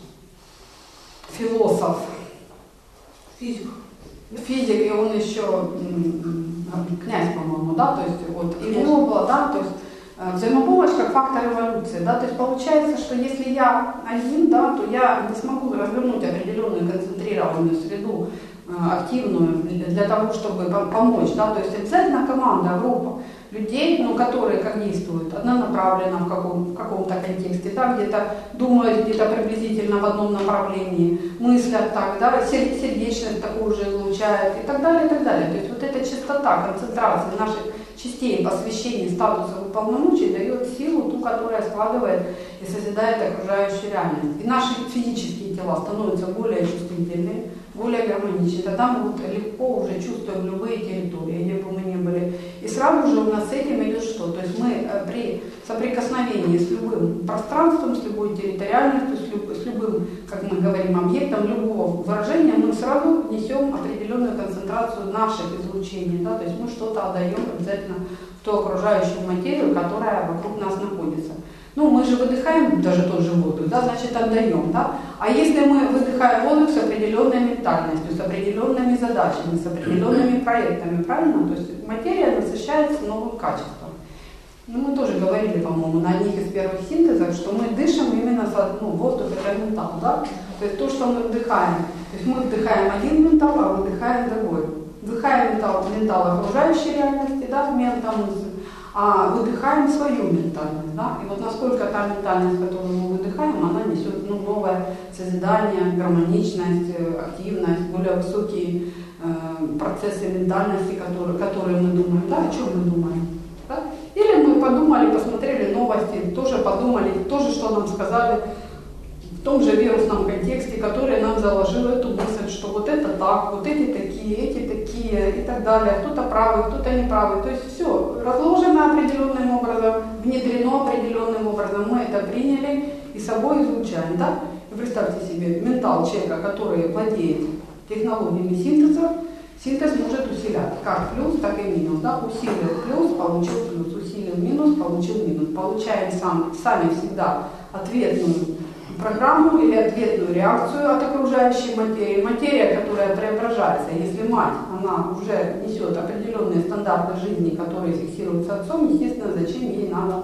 философ, Физик. физик, и он еще князь, по-моему, да, то есть вот и у него было, да, то есть взаимопомощь как фактор эволюции, да, то есть получается, что если я один, да, то я не смогу развернуть определенную концентрированную среду, активную для того, чтобы помочь, да, то есть обязательно команда, группа людей, ну, которые как действуют, однонаправленно в, каком, в каком-то контексте, да, где-то думают где-то приблизительно в одном направлении, мыслят так, да, сердечность такую же излучают и так далее, и так далее. То есть вот эта частота концентрации наших частей посвящения статусов и полномочий дает силу, ту, которая складывает и созидает окружающую реальность. И наши физические тела становятся более чувствительными, более гармоничны. Тогда мы вот легко уже чувствуем любые территории, где бы мы ни были. И сразу же у нас с этим идет что? То есть мы при соприкосновении с любым пространством, с любой территориальностью, с, люб, с любым, как мы говорим, объектом любого выражения, мы сразу несем определенную концентрацию наших излучений. Да? То есть мы что-то отдаем обязательно в ту окружающую материю, которая вокруг нас находится. Ну, мы же выдыхаем даже тот же воздух, да, значит отдаем, да. А если мы выдыхаем воздух с определенной ментальностью, с определенными задачами, с определенными проектами, правильно? То есть материя насыщается новым качеством. Ну, мы тоже говорили, по-моему, на одних из первых синтезов, что мы дышим именно за ну, воздух, это ментал, да. То есть то, что мы вдыхаем. То есть мы вдыхаем один ментал, а выдыхаем другой. Вдыхаем ментал, ментал окружающей реальности, да, метамысл. А выдыхаем свою ментальность, да, и вот насколько та ментальность, которую мы выдыхаем, она несет ну, новое созидание, гармоничность, активность, более высокие э, процессы ментальности, которые, которые мы думаем, да, о чем мы думаем, да? Или мы подумали, посмотрели новости, тоже подумали, тоже что нам сказали, в том же вирусном контексте, который нам заложил эту мысль, что вот это так, вот эти такие, эти такие и так далее, кто-то правый, кто-то неправый. То есть все разложено определенным образом, внедрено определенным образом, мы это приняли и собой излучаем. Да? И представьте себе, ментал человека, который владеет технологиями синтеза, синтез может усилять как плюс, так и минус. Да? Усилил плюс, получил плюс, усилил минус, получил минус. Получаем сам, сами всегда ответную программу или ответную реакцию от окружающей материи. Материя, которая преображается, если мать, она уже несет определенные стандарты жизни, которые фиксируются отцом, естественно, зачем ей надо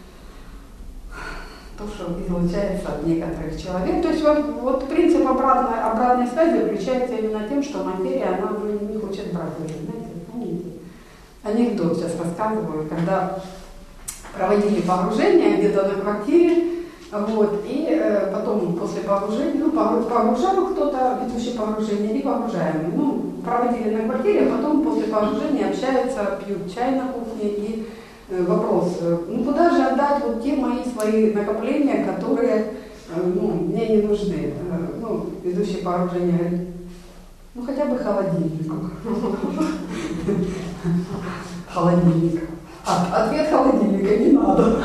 то, что излучается от некоторых человек. То есть вот, вот принцип обратной, обратной связи заключается именно тем, что материя, она уже не хочет брать жизнь. Знаете, помните? Анекдот сейчас рассказываю, когда проводили погружение где-то на квартире. Вот, и э, потом после погружения, ну, погружал кто-то, ведущий погружение, и погружаемый. Ну, проводили на квартире, а потом после погружения общаются, пьют чай на кухне, и э, вопрос, э, ну, куда же отдать вот те мои свои накопления, которые, э, ну, мне не нужны. Э, ну, ведущий погружение говорит, ну, хотя бы холодильник. холодильник. А, ответ холодильника не надо.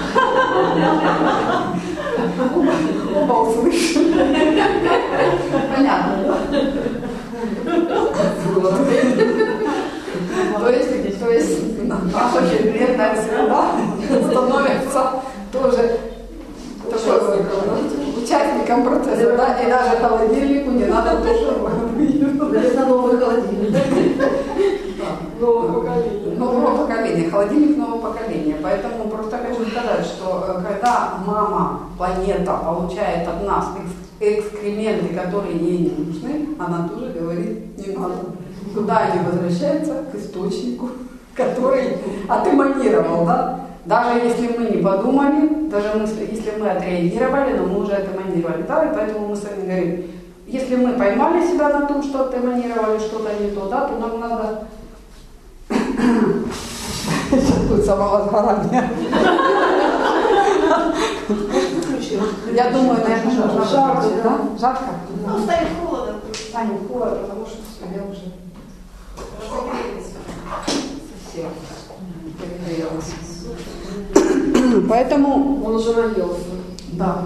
Оба услышали. Понятно, да? То есть, то есть наша хибридная среда становится тоже такой, участником процесса, да, и даже холодильнику не надо тоже это новый холодильник. Нового поколения. Нового поколения. Холодильник нового поколения. Поэтому просто хочу сказать, что когда мама, планета, получает от нас экскременты, которые ей не нужны, она тоже говорит, не надо. Туда они возвращаются к источнику, который отэманировал, да? Даже если мы не подумали, даже если мы отреагировали, но мы уже отэманировали, да? И поэтому мы с вами говорим, если мы поймали себя на том, что отэманировали что-то не то, да, то нам надо... Сейчас будет самовозгорание. Я думаю, наверное, нужно жарко, да? Жарко? Ну, станет холодно. Станет холодно, потому что все, я уже совсем перегрелась. Поэтому... Он уже наелся. Да.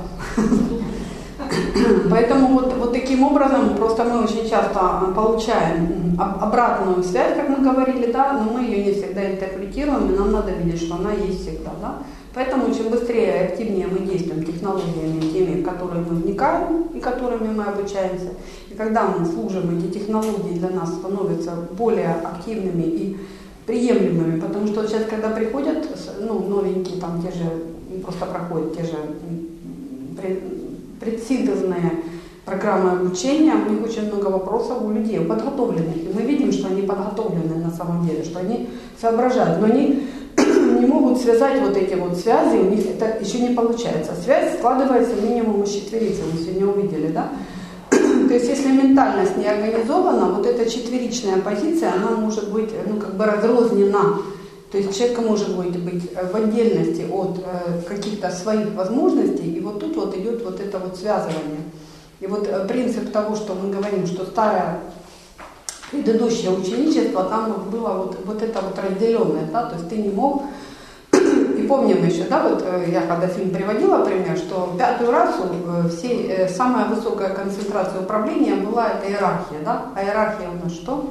Поэтому вот, вот таким образом просто мы очень часто получаем обратную связь, как мы говорили, да, но мы ее не всегда интерпретируем, и нам надо видеть, что она есть всегда, да. Поэтому чем быстрее и активнее мы действуем технологиями, теми, в которые мы вникаем и которыми мы обучаемся, и когда мы служим, эти технологии для нас становятся более активными и приемлемыми, потому что вот сейчас, когда приходят, ну, новенькие, там, те же, просто проходят те же предсинтезные программы обучения, у них очень много вопросов у людей, подготовленных. И мы видим, что они подготовлены на самом деле, что они соображают, но они не могут связать вот эти вот связи, у них это еще не получается. Связь складывается минимум из четверицы, мы сегодня увидели, да? То есть если ментальность не организована, вот эта четверичная позиция, она может быть, ну, как бы разрознена. То есть человек может быть, быть в отдельности от э, каких-то своих возможностей, и вот тут вот идет вот это вот связывание. И вот э, принцип того, что мы говорим, что старое предыдущее ученичество, там вот было вот, вот это вот разделенное, да, то есть ты не мог, и помним еще, да, вот э, я когда фильм приводила пример, что в пятую расу э, все, э, самая высокая концентрация управления была это иерархия, да, а иерархия у нас что?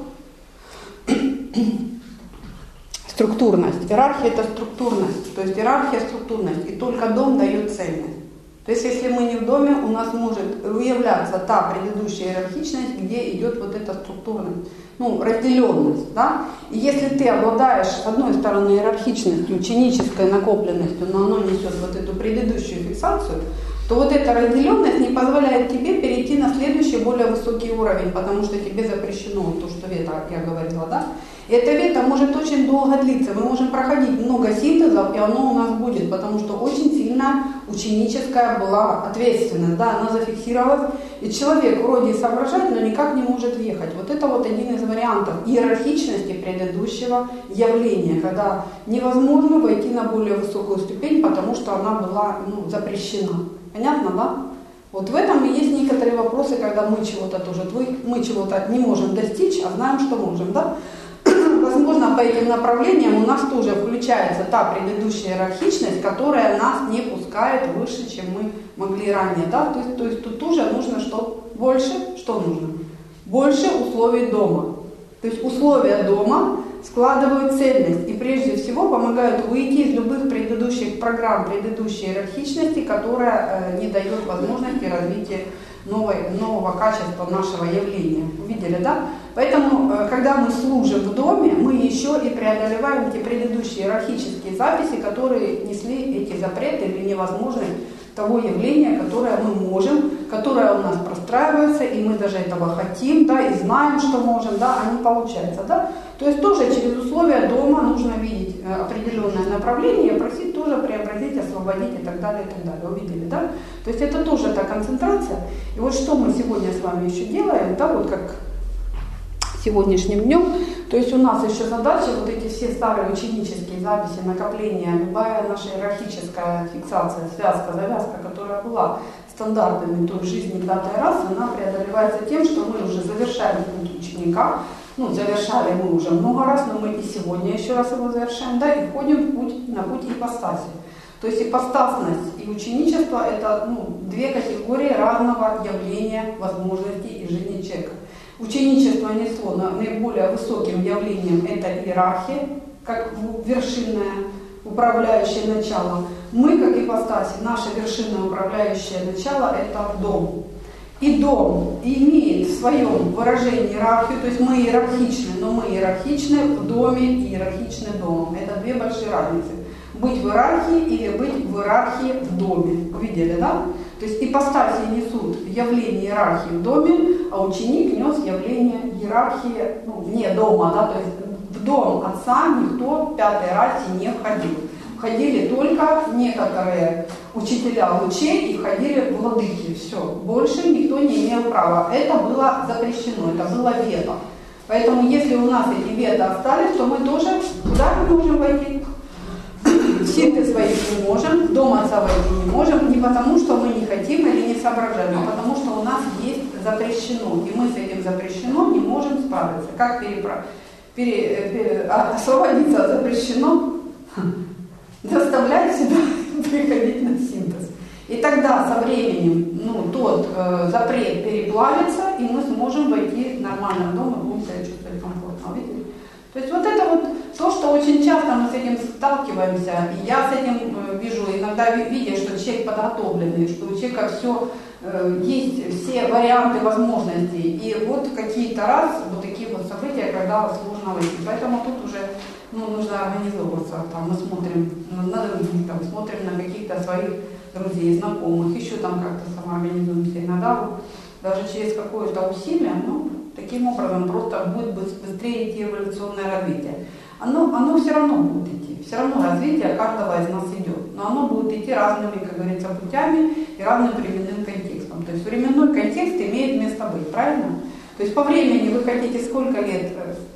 Структурность. Иерархия – это структурность, то есть иерархия – структурность, и только дом дает цельность. То есть если мы не в доме, у нас может выявляться та предыдущая иерархичность, где идет вот эта структурность, ну, разделенность, да. И если ты обладаешь, с одной стороны, иерархичностью, ученической накопленностью, но оно несет вот эту предыдущую фиксацию, то вот эта разделенность не позволяет тебе перейти на следующий, более высокий уровень, потому что тебе запрещено то, что вето, я говорила, да. И это вето может очень долго длиться, мы можем проходить много синтезов, и оно у нас будет, потому что очень сильно ученическая была ответственность, да, она зафиксировалась, и человек вроде соображает, но никак не может въехать. Вот это вот один из вариантов иерархичности предыдущего явления, когда невозможно войти на более высокую ступень, потому что она была, ну, запрещена. Понятно, да? Вот в этом и есть некоторые вопросы, когда мы чего-то тоже, мы чего-то не можем достичь, а знаем, что можем, да? Возможно, по этим направлениям у нас тоже включается та предыдущая иерархичность, которая нас не пускает выше, чем мы могли ранее. Да? То есть, то есть тут тоже нужно что? Больше, что нужно? Больше условий дома. То есть условия дома складывают цельность и прежде всего помогают выйти из любых предыдущих программ, предыдущей иерархичности, которая э, не дает возможности развития новой, нового качества нашего явления. Увидели, да? Поэтому, э, когда мы служим в доме, мы еще и преодолеваем те предыдущие иерархические записи, которые несли эти запреты или невозможность того явления, которое мы можем, которое у нас простраивается, и мы даже этого хотим, да, и знаем, что можем, да, а не получается, да. То есть тоже через условия дома нужно видеть определенное направление, просить тоже преобразить, освободить и так далее, и так далее. Увидели, да? То есть это тоже та концентрация. И вот что мы сегодня с вами еще делаем, да, вот как сегодняшним днем, то есть у нас еще задача, вот эти все старые ученические записи, накопления, любая наша иерархическая фиксация, связка, завязка, которая была стандартами той жизни пятой расы, она преодолевается тем, что мы уже завершаем путь ученика, ну, завершали мы уже много раз, но мы и сегодня еще раз его завершаем, да, и входим в путь, на путь ипостаси. То есть ипостасность и ученичество – это ну, две категории разного явления возможностей и жизни человека. Ученичество несло наиболее высоким явлением – это иерархия, как вершинное управляющее начало. Мы, как ипостаси, наше вершинное управляющее начало – это дом. И дом имеет в своем выражении иерархию, то есть мы иерархичны, но мы иерархичны в доме и иерархичны домом. Это две большие разницы. Быть в иерархии или быть в иерархии в доме. Увидели, да? То есть ипостаси несут явление иерархии в доме, а ученик нес явление иерархии ну, вне дома, да? То есть в дом отца никто пятой расе не входил. Входили только некоторые учителя лучей и входили владыки. Все. Больше никто не имел права. Это было запрещено, это было вето. Поэтому если у нас эти вето остались, то мы тоже куда мы можем войти? В синтез войти не можем, в дом отца войти не можем, не потому что мы не хотим или не соображаем, а потому что у нас есть запрещено. И мы с этим запрещено не можем справиться. Как перепро... пере... пере... освободиться от запрещено? Заставлять себя приходить на синтез. И тогда со временем ну, тот э, запрет переплавится, и мы сможем войти нормально в дом и будем себя чувствовать комфортно. Видите? То есть вот это вот то, что очень часто мы с этим сталкиваемся. И я с этим э, вижу, иногда видя, что человек подготовленный, что у человека все, э, есть все варианты возможностей. И вот какие-то раз вот такие вот события, когда сложно войти. Поэтому тут уже ну, нужно организовываться, там, мы смотрим на других, там, смотрим на каких-то своих друзей, знакомых, еще там как-то самоорганизуемся. Иногда даже через какое-то усилие, ну, таким образом просто будет быстрее идти эволюционное развитие. Оно, оно все равно будет идти, все равно развитие каждого из нас идет, но оно будет идти разными, как говорится, путями и разным временным контекстом. То есть временной контекст имеет место быть, правильно? То есть по времени вы хотите сколько лет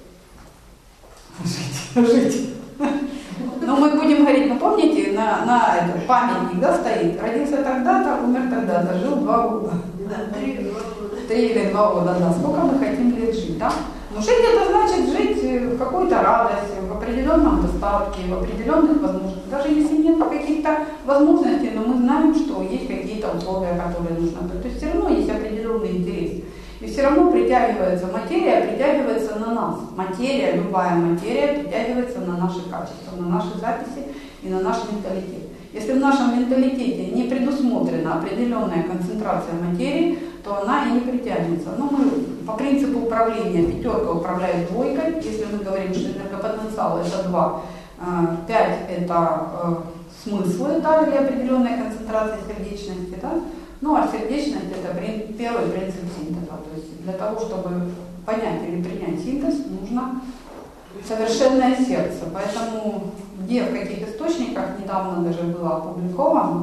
жить? жить. Но мы будем говорить, ну помните, на, на это, памятник да, стоит, родился тогда-то, умер тогда-то, жил два года. Три или два года, да. Сколько мы хотим лет жить, да? Но жить это значит жить в какой-то радости, в определенном достатке, в определенных возможностях. Даже если нет каких-то возможностей, но мы знаем, что есть какие-то условия, которые нужно. То есть все равно есть определенный интерес. И все равно притягивается материя, притягивается на нас. Материя, любая материя притягивается на наши качества, на наши записи и на наш менталитет. Если в нашем менталитете не предусмотрена определенная концентрация материи, то она и не притянется. Но мы по принципу управления пятерка управляет двойкой. Если мы говорим, что энергопотенциал это два, пять это смыслы, да, или определенная концентрация сердечности, да. Ну а сердечность это первый принцип синтеза. То есть для того, чтобы понять или принять синтез, нужно совершенное сердце. Поэтому где, в каких источниках недавно даже было опубликовано,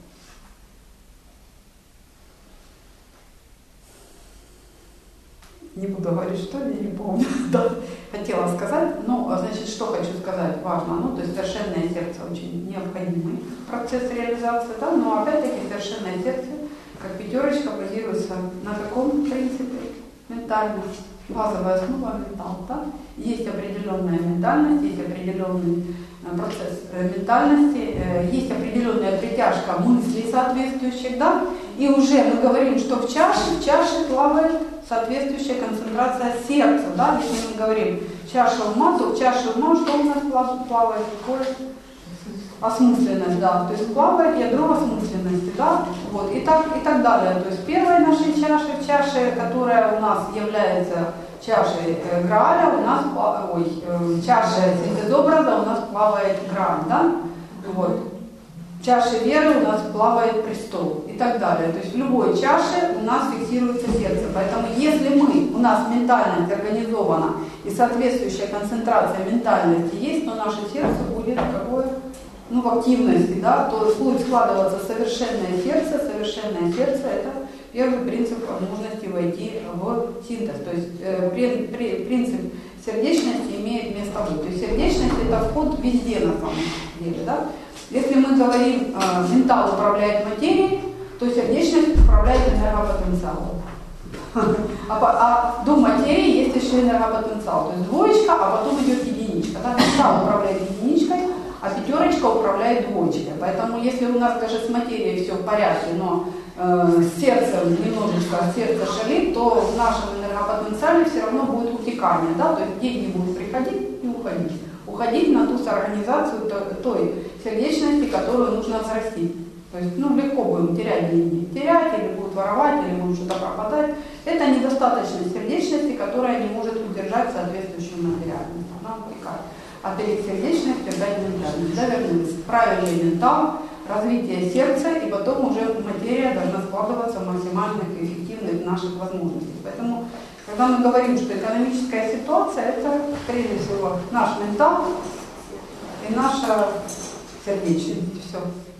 не буду говорить, что я не помню, да, хотела сказать, но, значит, что хочу сказать, важно, ну, то есть совершенное сердце очень необходимый процесс реализации, да, но опять-таки совершенное сердце, как пятерочка, базируется на каком принципе? Ментальность, базовая основа ментал, да, есть определенная ментальность, есть определенный процесс ментальности, есть определенная притяжка мыслей соответствующих, да, и уже мы говорим, что в чаше, в чаше плавает соответствующая концентрация сердца, да, если мы говорим чаша ума, то в чаше ума что у нас плавает? Осмысленность, да, то есть плавает ядро осмысленности, да, вот, и так, и так далее. То есть первая нашей чаши, в чаше, которая у нас является чашей э, Грааля, у нас, ой, э, чаша синтезобраза у нас плавает Грааль, да, вот. В чаше веры у нас плавает престол и так далее. То есть в любой чаше у нас фиксируется сердце. Поэтому если мы, у нас ментальность организована и соответствующая концентрация ментальности есть, то наше сердце будет какое? Ну, в активности, да, то будет складываться совершенное сердце. Совершенное сердце – это первый принцип возможности войти в синтез. То есть э, при, при, принцип сердечности имеет место быть. То есть сердечность – это вход везде на самом деле, да. Если мы говорим, э, ментал управляет материей, то сердечность управляет энергопотенциалом. А, а до материи есть еще энергопотенциал. То есть двоечка, а потом идет единичка. Да? Ментал управляет единичкой, а пятерочка управляет двоечкой. Поэтому если у нас даже с материей все в порядке, но э, с сердцем немножечко сердце шалит, то в нашем энергопотенциале все равно будет утекание. Да? То есть деньги будут приходить и уходить. Уходить на ту организацию той сердечности, которую нужно взрастить. То есть, ну, легко будем терять деньги. Терять, или будут воровать, или будут что-то пропадать. Это недостаточность сердечности, которая не может удержать соответствующую материальность. Она утекает. А перед сердечностью дать ментальность. Да, вернулись. Правильный ментал, развитие сердца, и потом уже материя должна складываться в максимальных и эффективных наших возможностях. Поэтому, когда мы говорим, что экономическая ситуация, это, прежде всего, наш ментал и наша сердечность. Все.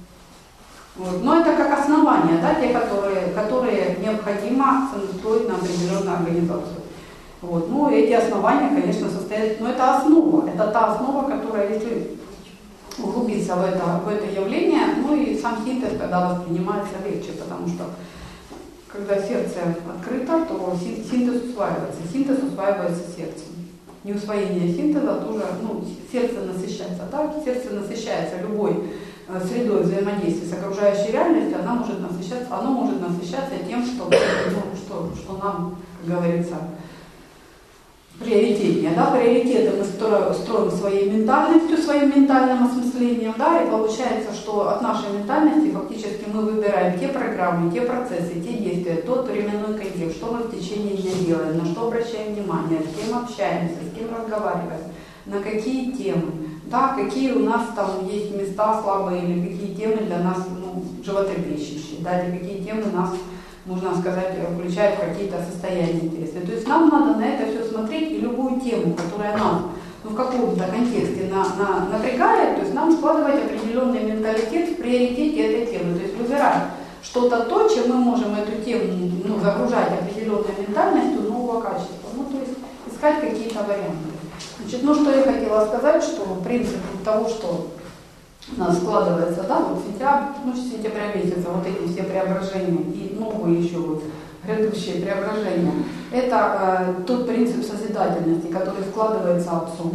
Вот. Но это как основания, да, те, которые, которые необходимо строить на определенную организацию. Вот. Ну, эти основания, конечно, состоят, но это основа, это та основа, которая, если углубиться в это, в это явление, ну и сам синтез тогда воспринимается легче, потому что когда сердце открыто, то синтез усваивается, синтез усваивается сердцем. Неусвоение синтеза тоже, ну, сердце насыщается, да, сердце насыщается любой средой взаимодействия с окружающей реальностью, она может насыщаться, оно может насыщаться тем, что, ну, что, что нам, как говорится, приоритетнее. Да? Приоритеты мы строим, строим своей ментальностью, своим ментальным осмыслением, да, и получается, что от нашей ментальности фактически мы выбираем те программы, те процессы, те действия, тот временной контекст, что мы в течение дня делаем, на что обращаем внимание, с кем общаемся, с кем разговариваем, на какие темы. Да, какие у нас там есть места слабые, или какие темы для нас, ну, животрепещущие, да, или какие темы нас, можно сказать, включают в какие-то состояния интересные. То есть нам надо на это все смотреть, и любую тему, которая нас, ну, в каком-то контексте на, на, напрягает, то есть нам складывать определенный менталитет в приоритете этой темы. То есть выбирать что-то то, чем мы можем эту тему, ну, загружать определенной ментальностью нового качества. Ну, то есть искать какие-то варианты. Значит, ну что я хотела сказать, что принцип того, что у нас складывается, да, вот сентябрь, ну, с сентября месяца, вот эти все преображения и новые еще вот грядущие преображения, это э, тот принцип созидательности, который складывается Отцом.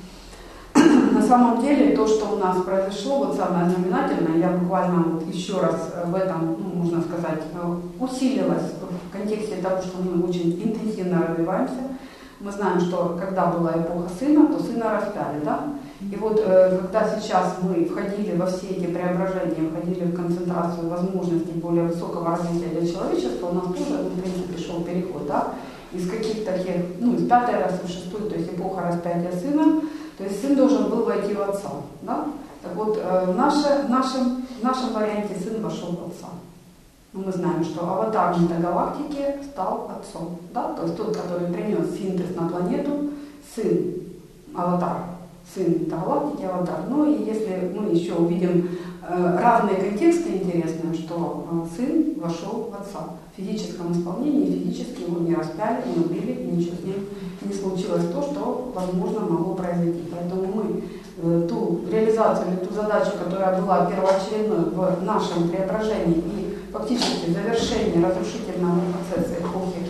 На самом деле, то, что у нас произошло, вот самое знаменательное, я буквально вот еще раз в этом, ну, можно сказать, усилилась в контексте того, что мы очень интенсивно развиваемся. Мы знаем, что когда была эпоха сына, то сына распяли, да? И вот э, когда сейчас мы входили во все эти преображения, входили в концентрацию возможностей более высокого развития для человечества, у нас тоже, в принципе, шел переход, да? Из каких-то таких, ну, из пятой расы в шестую, то есть эпоха распятия сына, то есть сын должен был войти в отца, да? Так вот, э, в, наше, в, нашем, в нашем варианте сын вошел в отца. Мы знаем, что аватар метагалактики стал отцом, да? То есть тот, который принес синтез на планету, сын, аватар, сын метагалактики, аватар. Ну и если мы еще увидим э, разные контексты интересные, что э, сын вошел в отца. В физическом исполнении физически его не распяли, не убили, и ничего с ним не случилось то, что, возможно, могло произойти. Поэтому мы э, ту реализацию или ту задачу, которая была первоочередной в нашем преображении и фактически завершение разрушительного процесса эпохи,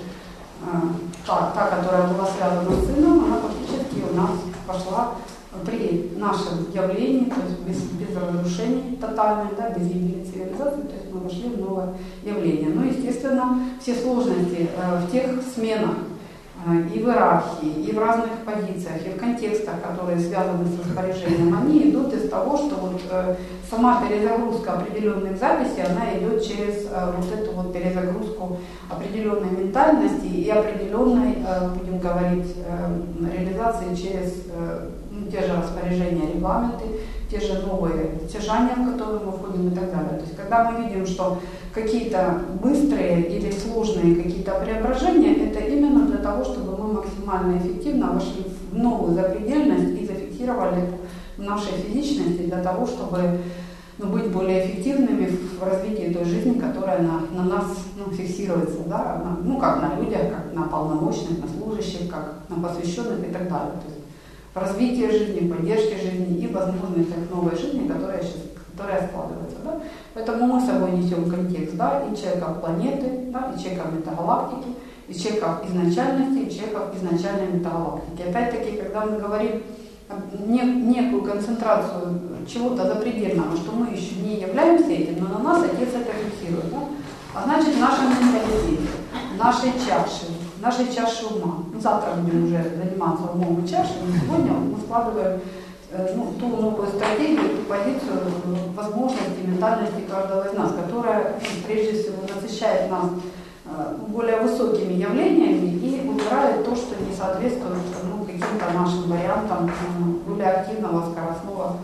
та, та, которая была связана с сыном, она фактически у нас пошла при нашем явлении, то есть без, без разрушений тотальной, да, без гибели цивилизации, то есть мы вошли в новое явление. Ну, естественно, все сложности э, в тех сменах, и в иерархии, и в разных позициях, и в контекстах, которые связаны с распоряжением, они идут из того, что вот, э, сама перезагрузка определенных записей, она идет через э, вот эту вот перезагрузку определенной ментальности и определенной, э, будем говорить, э, реализации через э, ну, те же распоряжения, регламенты, те же новые стяжания, в которые мы входим и так далее. То есть когда мы видим, что какие-то быстрые или сложные какие-то преображения, это именно для того, чтобы мы максимально эффективно вошли в новую запредельность и зафиксировали в нашей физичности для того, чтобы, ну, быть более эффективными в развитии той жизни, которая на, на нас, ну, фиксируется, да? на, ну как на людях, как на полномочных, на служащих, как на посвященных и так далее. То есть в развитии жизни, в поддержке жизни и возможностях новой жизни, которая сейчас которая складывается. Да? Поэтому мы с собой несем контекст, да, и человека планеты, да, и человека метагалактики, из чеков изначальности, и чеков изначальной метагалактики. Опять-таки, когда мы говорим не, некую концентрацию чего-то запредельного, что мы еще не являемся этим, но на нас Отец это фиксирует. Да? А значит, в нашем менталитете, нашей чаше, нашей чаше ума. Ну, завтра будем уже заниматься умом и чашей, но сегодня мы складываем ну, ту новую стратегию, ту позицию возможностей, ментальности каждого из нас, которая прежде всего насыщает нас более высокими явлениями и убирает то, что не соответствует ну, каким-то нашим вариантам более активного, скоростного,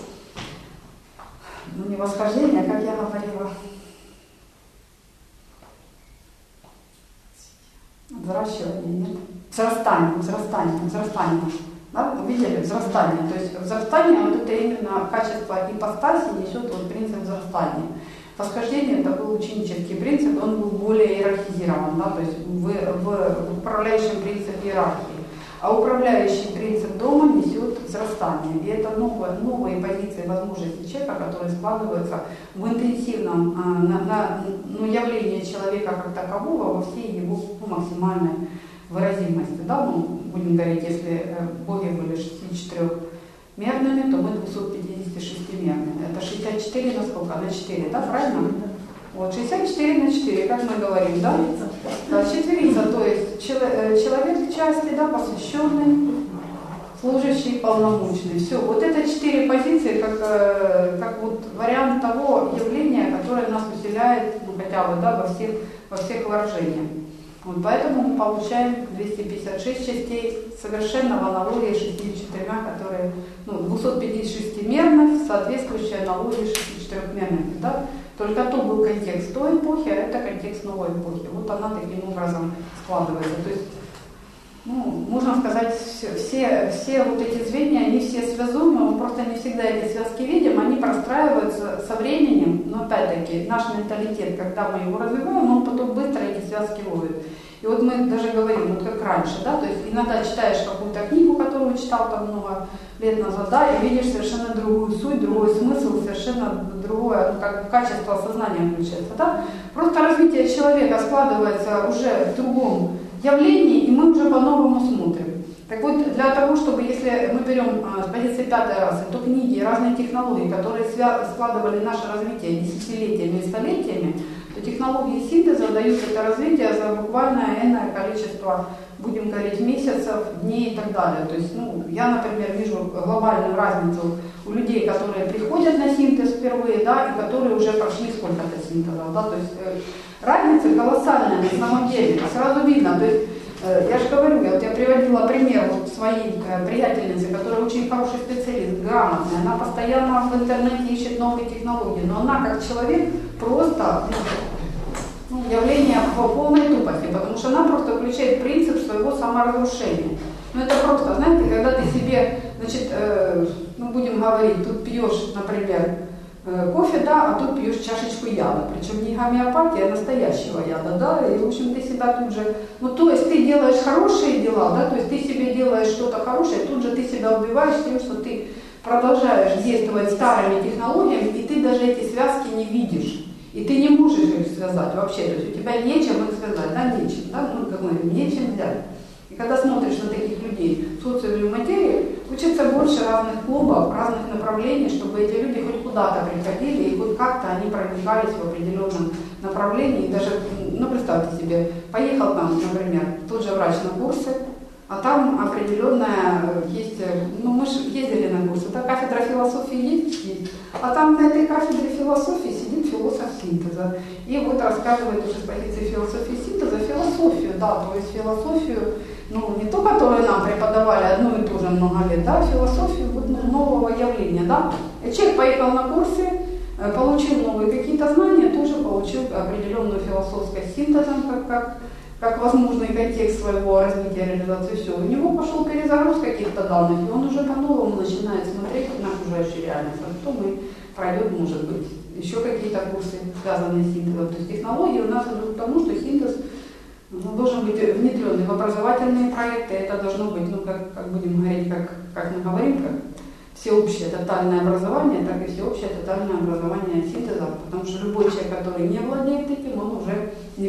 ну не восхождения, как я говорила, взращивания, нет, взрастания, взрастания, взрастания. Да, увидели взрастание. То есть взрастание, вот это именно качество ипостаси несет вот принцип взрастания. Восхождение это был ученический принцип, он был более иерархизирован, да, то есть в, в управляющем принципе иерархии. А управляющий принцип дома несет взрастание. И это новые, новые позиции возможности человека, которые складываются в интенсивном а, на, на, ну, явлении человека как такового во всей его ну, максимальной выразимости. Да? Ну, будем говорить, если боги были шестидесятичетырёхмерными, то мы двухсотпятидесятишестимерные. Это шестьдесят четыре на сколько? На четыре, да, правильно? Вот, шестьдесят четыре на четыре, как мы говорим, да? Да, четверица, то есть человек в части, да, посвященный, служащий, полномочный. Все, вот это четыре позиции, как, как вот вариант того явления, которое нас усиляет, ну, хотя бы, да, во всех, во всех выражениях. Вот поэтому мы получаем двести пятьдесят шесть частей совершенного аналогии шестидесяти четырёх, которые, ну, двухсотпятидесятишестимерных, соответствующие аналогии шестидесятичетырёхмерных, да? Только то был контекст той эпохи, а это контекст новой эпохи. Вот она таким образом складывается. То есть, ну, можно сказать, все, все, все вот эти звенья, они все связуемы, мы просто не всегда эти связки видим, они простраиваются со временем, но опять-таки наш менталитет, когда мы его развиваем, он потом быстро эти связки ловит. И вот мы даже говорим, вот как раньше, да, то есть иногда читаешь какую-то книгу, которую читал там много лет назад, да, и видишь совершенно другую суть, другой смысл, совершенно другое, ну, как качество сознания включается, да. Просто развитие человека складывается уже в другом явлении, и мы уже по-новому смотрим. Так вот, для того, чтобы, если мы берем а, с позиции пятой расы, то книги и разные технологии, которые свя- складывали наше развитие десятилетиями и столетиями, то технологии синтеза дают это развитие за буквально энное количество, будем говорить, месяцев, дней и так далее. То есть, ну, я, например, вижу глобальную разницу у людей, которые приходят на синтез впервые, да, и которые уже прошли сколько-то синтезов, да, то есть э, разница колоссальная на самом деле, сразу видно, то есть э, я же говорю, я, вот я приводила пример вот своей э, приятельницы, которая очень хороший специалист, грамотная, она постоянно в интернете ищет новые технологии, но она как человек просто ну, явление в полной тупости, потому что она просто включает принцип своего саморазрушения. Ну это просто, знаете, когда ты себе, значит, э, ну будем говорить, тут пьешь, например, э, кофе, да, а тут пьешь чашечку яда, причем не гомеопатия, а настоящего яда, да, и в общем ты себя тут же, ну то есть ты делаешь хорошие дела, да, то есть ты себе делаешь что-то хорошее, тут же ты себя убиваешь тем, что ты продолжаешь действовать старыми технологиями, и ты даже эти связки не видишь. И ты не можешь их связать вообще, то есть у тебя нечем их связать, да, нечем, да, ну, как мы говорим, нечем взять. И когда смотришь на таких людей в социуме материи, учатся больше разных клубов, разных направлений, чтобы эти люди хоть куда-то приходили и хоть как-то они проникались в определенном направлении. И даже, ну, представьте себе, поехал там, например, тот же врач на курсы, а там определенная есть, ну мы же ездили на курсы, да, кафедра философии есть, есть, а там на этой кафедре философии сидит философ синтеза. И вот рассказывает уже с позиции философии синтеза философию, да, то есть философию, ну не ту, которую нам преподавали одну и ту же много лет, да, философию вот, ну, нового явления, да. И человек поехал на курсы, получил новые какие-то знания, тоже получил определенную философскость синтезом, как, как как возможный контекст своего развития, реализации, все. У него пошел перезагруз каких-то данных, и он уже по-новому начинает смотреть на окружающую реальность, а потом и пройдет, может быть, еще какие-то курсы, связанные с синтезом. То есть технологии у нас идут к тому, что синтез ну, должен быть внедренный в образовательные проекты, это должно быть, ну, как, как будем говорить, как, как мы говорим, как всеобщее тотальное образование, так и всеобщее тотальное образование синтеза, потому что любой человек, который не владеет этим, он уже не всегда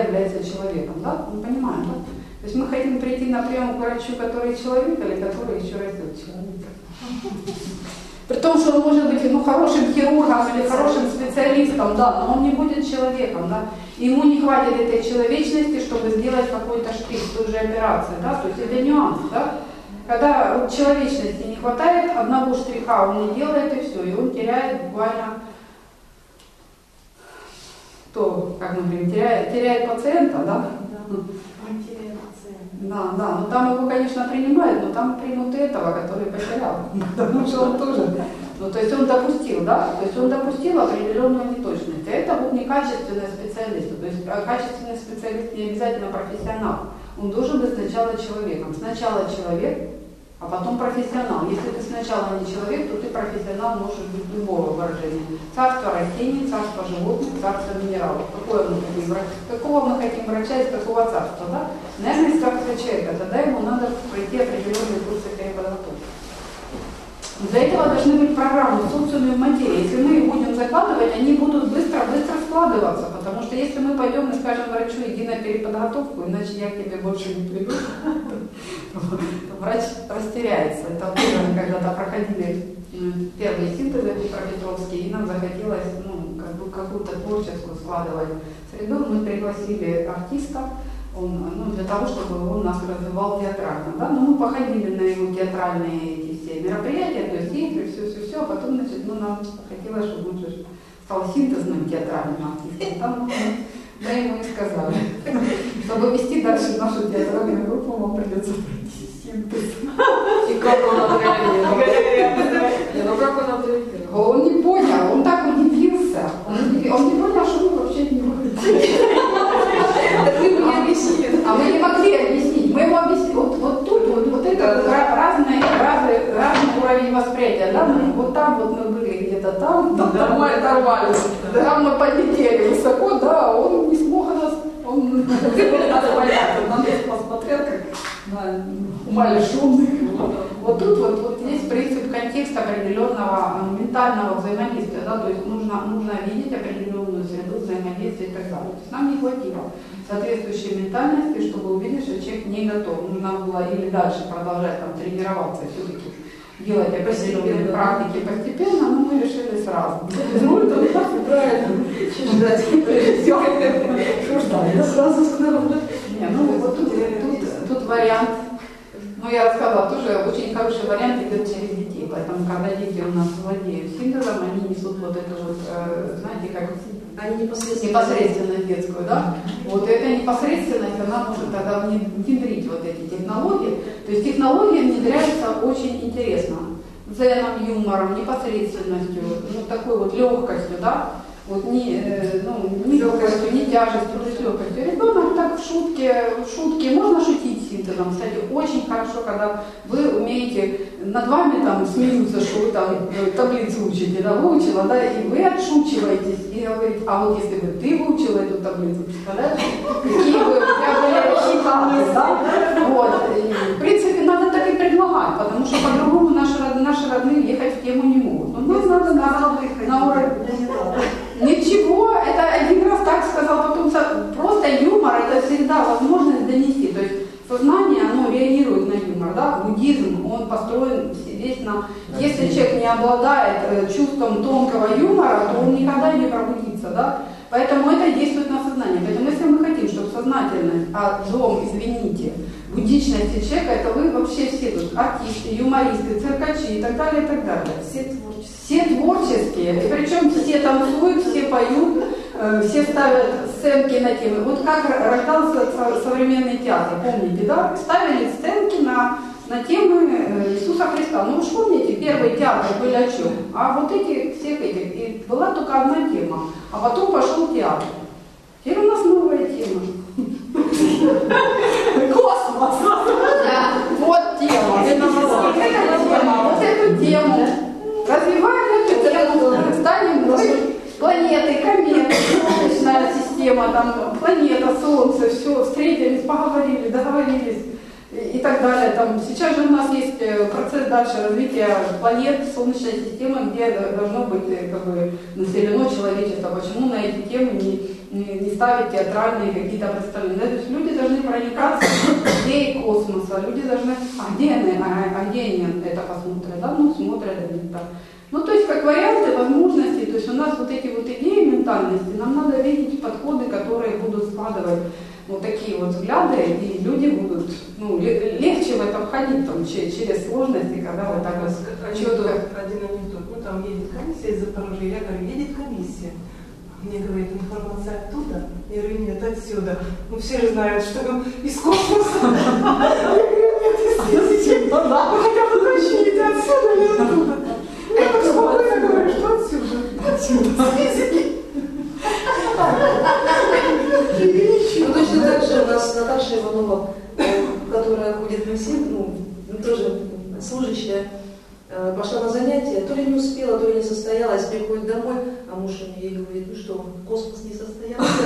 является человеком, да? Мы понимаем, да? То есть мы хотим прийти на прием к врачу, который человек, или который еще растет человек. При том, что он может быть ну, хорошим хирургом или хорошим специалистом, да, но он не будет человеком, да. Ему не хватит этой человечности, чтобы сделать какой-то штрих в той же операции, да, то есть это нюанс, да. Когда человечности не хватает, одного штриха он не делает и все, и он теряет буквально, то, как мы говорим, теряет, теряет пациента, да. Да, да, но там его, конечно, принимают, но там примут и этого, который потерял, потому что он тоже, ну, то есть он допустил, да, то есть он допустил определенную неточность, а это вот некачественный специалист, то есть качественный специалист не обязательно профессионал, он должен быть сначала человеком, сначала человек, а потом профессионал. Если ты сначала не человек, то ты профессионал можешь быть любого выражения. Царство растений, царство животных, царство минералов. Какое мы хотим врача? Какого мы хотим врача из какого царства? Да? Наверное, из царства человека. Тогда ему надо пройти определенные курсы переподготовки. Для этого должны быть программы в социуме в материи. Если мы их будем закладывать, они будут быстро-быстро складываться. Потому что если мы пойдем и скажем врачу, иди на переподготовку, иначе я к тебе больше не приду, врач растеряется. Это мы когда-то проходили первые синтезы пропетровские, и нам захотелось ну, как бы какую-то творческую складывать среду. Мы пригласили артиста, он, ну, для того, чтобы он нас развивал театрально. Да? Но мы походили на его театральные эти все мероприятия, то есть игры, все-все-все, а потом значит, ну, нам хотелось, чтобы он же стал синтезным театральным артистом. Там мы ему и сказали, чтобы вести дальше нашу театральную группу, вам придется пройти синтез. И как он отреагировал? Ну как он отреагировал? Он не понял, он так удивился. Он не, он не понял, что мы вообще не можем. Так вы мне объяснили. А мы не могли объяснить. Мы ему объяснили. Вот, вот тут, вот, вот это вот разный, разный, разный уровень восприятия. Да? Мы, вот там вот мы были где-то там, там, да, там мы оторвались. Да. Там мы полетели высоко, да, он не смог нас, он нас понять. Он на нас посмотрел, как на умалишенных. Вот тут вот, вот есть принцип контекста определенного ментального взаимодействия, да, то есть нужно, нужно видеть определенную среду взаимодействия и так далее. То есть нам не хватило соответствующей ментальности, чтобы увидеть, что человек не готов. Нужно было или дальше продолжать там тренироваться, все-таки делать определенные практики постепенно, но мы решили сразу. Ну, это правильно. Ждать. Что ждать? Я сразу сказала. Не, ну вот тут, тут, тут вариант. Ну, я рассказала, тоже очень хороший вариант идет через детей, поэтому когда дети у нас владеют синтезом, они несут вот эту вот, э, знаете, как они непосредственно, непосредственно детскую, да? Вот эта непосредственность, она может тогда внедрить вот эти технологии. То есть технологии внедряются очень интересно. Дзеном, юмором, непосредственностью, ну, такой вот легкостью, да? Вот не, ну, не легкостью, не тяжестью, то есть легкостью. Ребенок так в шутке, в шутке, можно шутить синтезом. Кстати, очень хорошо, когда вы умеете, над вами там смеются, что вы там таблицу учите, да, выучила, да, и вы отшучиваетесь, и говорите, а вот если бы ты выучила эту таблицу, представляешь, какие бы у тебя были результаты, да? Вот. И, в принципе, надо так и предлагать, потому что по-другому наши, наши родные ехать в тему не могут. Но нам надо на, на уровне. Ничего, это один раз так сказал, потом просто юмор, это всегда возможность донести. То есть сознание, оно реагирует на юмор, да? Буддизм, он построен весь на... Если человек не обладает чувством тонкого юмора, то он никогда не пробудится, да? Поэтому это действует на сознание. Поэтому если мы хотим, чтобы сознательность, а дом, извините, буддичности человека, это вы вообще все тут артисты, юмористы, циркачи и так далее, и так далее. Все творческие. Все творческие, и причем все танцуют, все поют, все ставят сценки на темы. Вот как рождался современный театр, помните, да? Ставили сценки на, на темы Иисуса Христа. Ну уж помните, первый театр были о чем? А вот эти, всех этих, и была только одна тема. А потом пошел театр. Теперь у нас новая тема. Космос! Вот тема. Вот эту тему. Развиваем эту тему, станем планеты, кометы, солнечная система, там, планета, Солнце, все, встретились, поговорили, договорились и так далее. Там, сейчас же у нас есть процесс дальше развития планет, Солнечной системы, где должно быть как бы, населено человечество. Почему на эти темы не, не, не ставить театральные какие-то представления. Да? То есть люди должны проникаться идеей космоса, люди должны, а где они, а, а где они это посмотрят, да? Ну, смотрят они так. Ну, то есть, как варианты, возможности, то есть у нас вот эти вот идеи ментальности, нам надо видеть подходы, которые будут складывать вот такие вот взгляды, и люди будут, ну, легче в это входить, там, через сложности, когда вы так вот чего-то. Один анекдот, ну, там едет комиссия из Запорожья, я говорю, едет комиссия. Мне говорит, информация оттуда? Я говорю, нет, отсюда. Ну, все же знают, что ну, из космоса. Я говорю, нет, из физики. Ну, хотя бы уточните, отсюда или оттуда. Я так спокойно говорю, что отсюда. Отсюда. Из физики. Ну, точно так же у нас Наташа Иванова, которая ходит в институт, ну, тоже служащая, пошла на занятия, то ли не успела, то ли не состоялась, приходит домой, а муж ей говорит, ну что, космос не состоялся.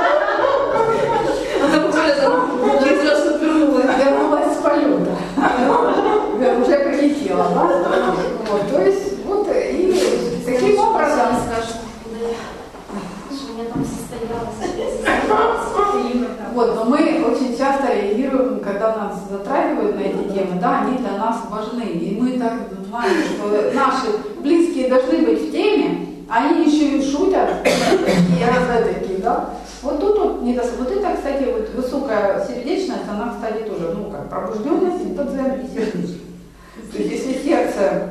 Она буквально там через раз упернула. Вернулась с полета. Уже прилетела, да? Вот, то есть, вот, и таким образом... Вот, но мы очень часто реагируем, когда нас затрагивают на эти темы, да, они для нас важны. И мы так знаем, что наши близкие должны быть в теме, а они еще и шутят, и разные такие, да. Вот тут вот, вот это, кстати, вот высокая сердечность, она, кстати, тоже, ну, как пробужденность, симпатия и сердечность. То есть, если сердце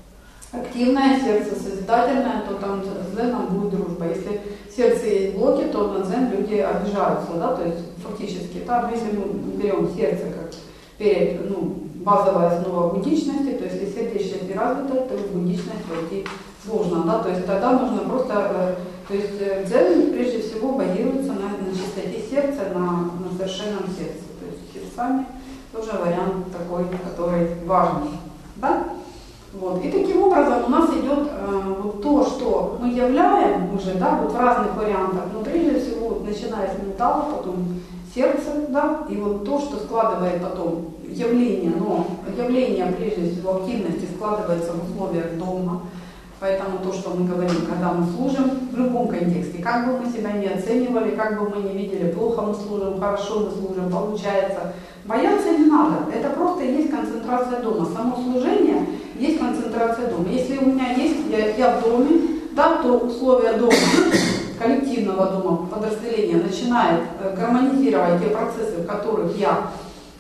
активное, сердце созидательное, то там с дзеном будет дружба. Если в сердце есть блоки, то на дзен люди обижаются, да, то есть фактически, там, если мы берем сердце как перед, ну, базовая основа буддичности, то есть если сердечность не развита, то в буддичность войти сложно, да, то есть тогда нужно просто, то есть дзен прежде всего базируется на, на чистоте сердца, на, на совершенном сердце, то есть сердцами тоже вариант такой, который важный, да. Вот. И таким образом у нас идет э, вот то, что мы являем уже, да, вот в разных вариантах, но прежде всего, вот, начиная с ментала, потом сердце, да, и вот то, что складывает потом явление, но явление прежде всего активности складывается в условиях дома, поэтому то, что мы говорим, когда мы служим в любом контексте, как бы мы себя не оценивали, как бы мы не видели, плохо мы служим, хорошо мы служим, получается, бояться не надо, это просто есть концентрация дома, само служение есть концентрация дома. Если у меня есть, я, я в доме, да, то условия дома, коллективного дома, подразделения начинает гармонизировать те процессы, в которых я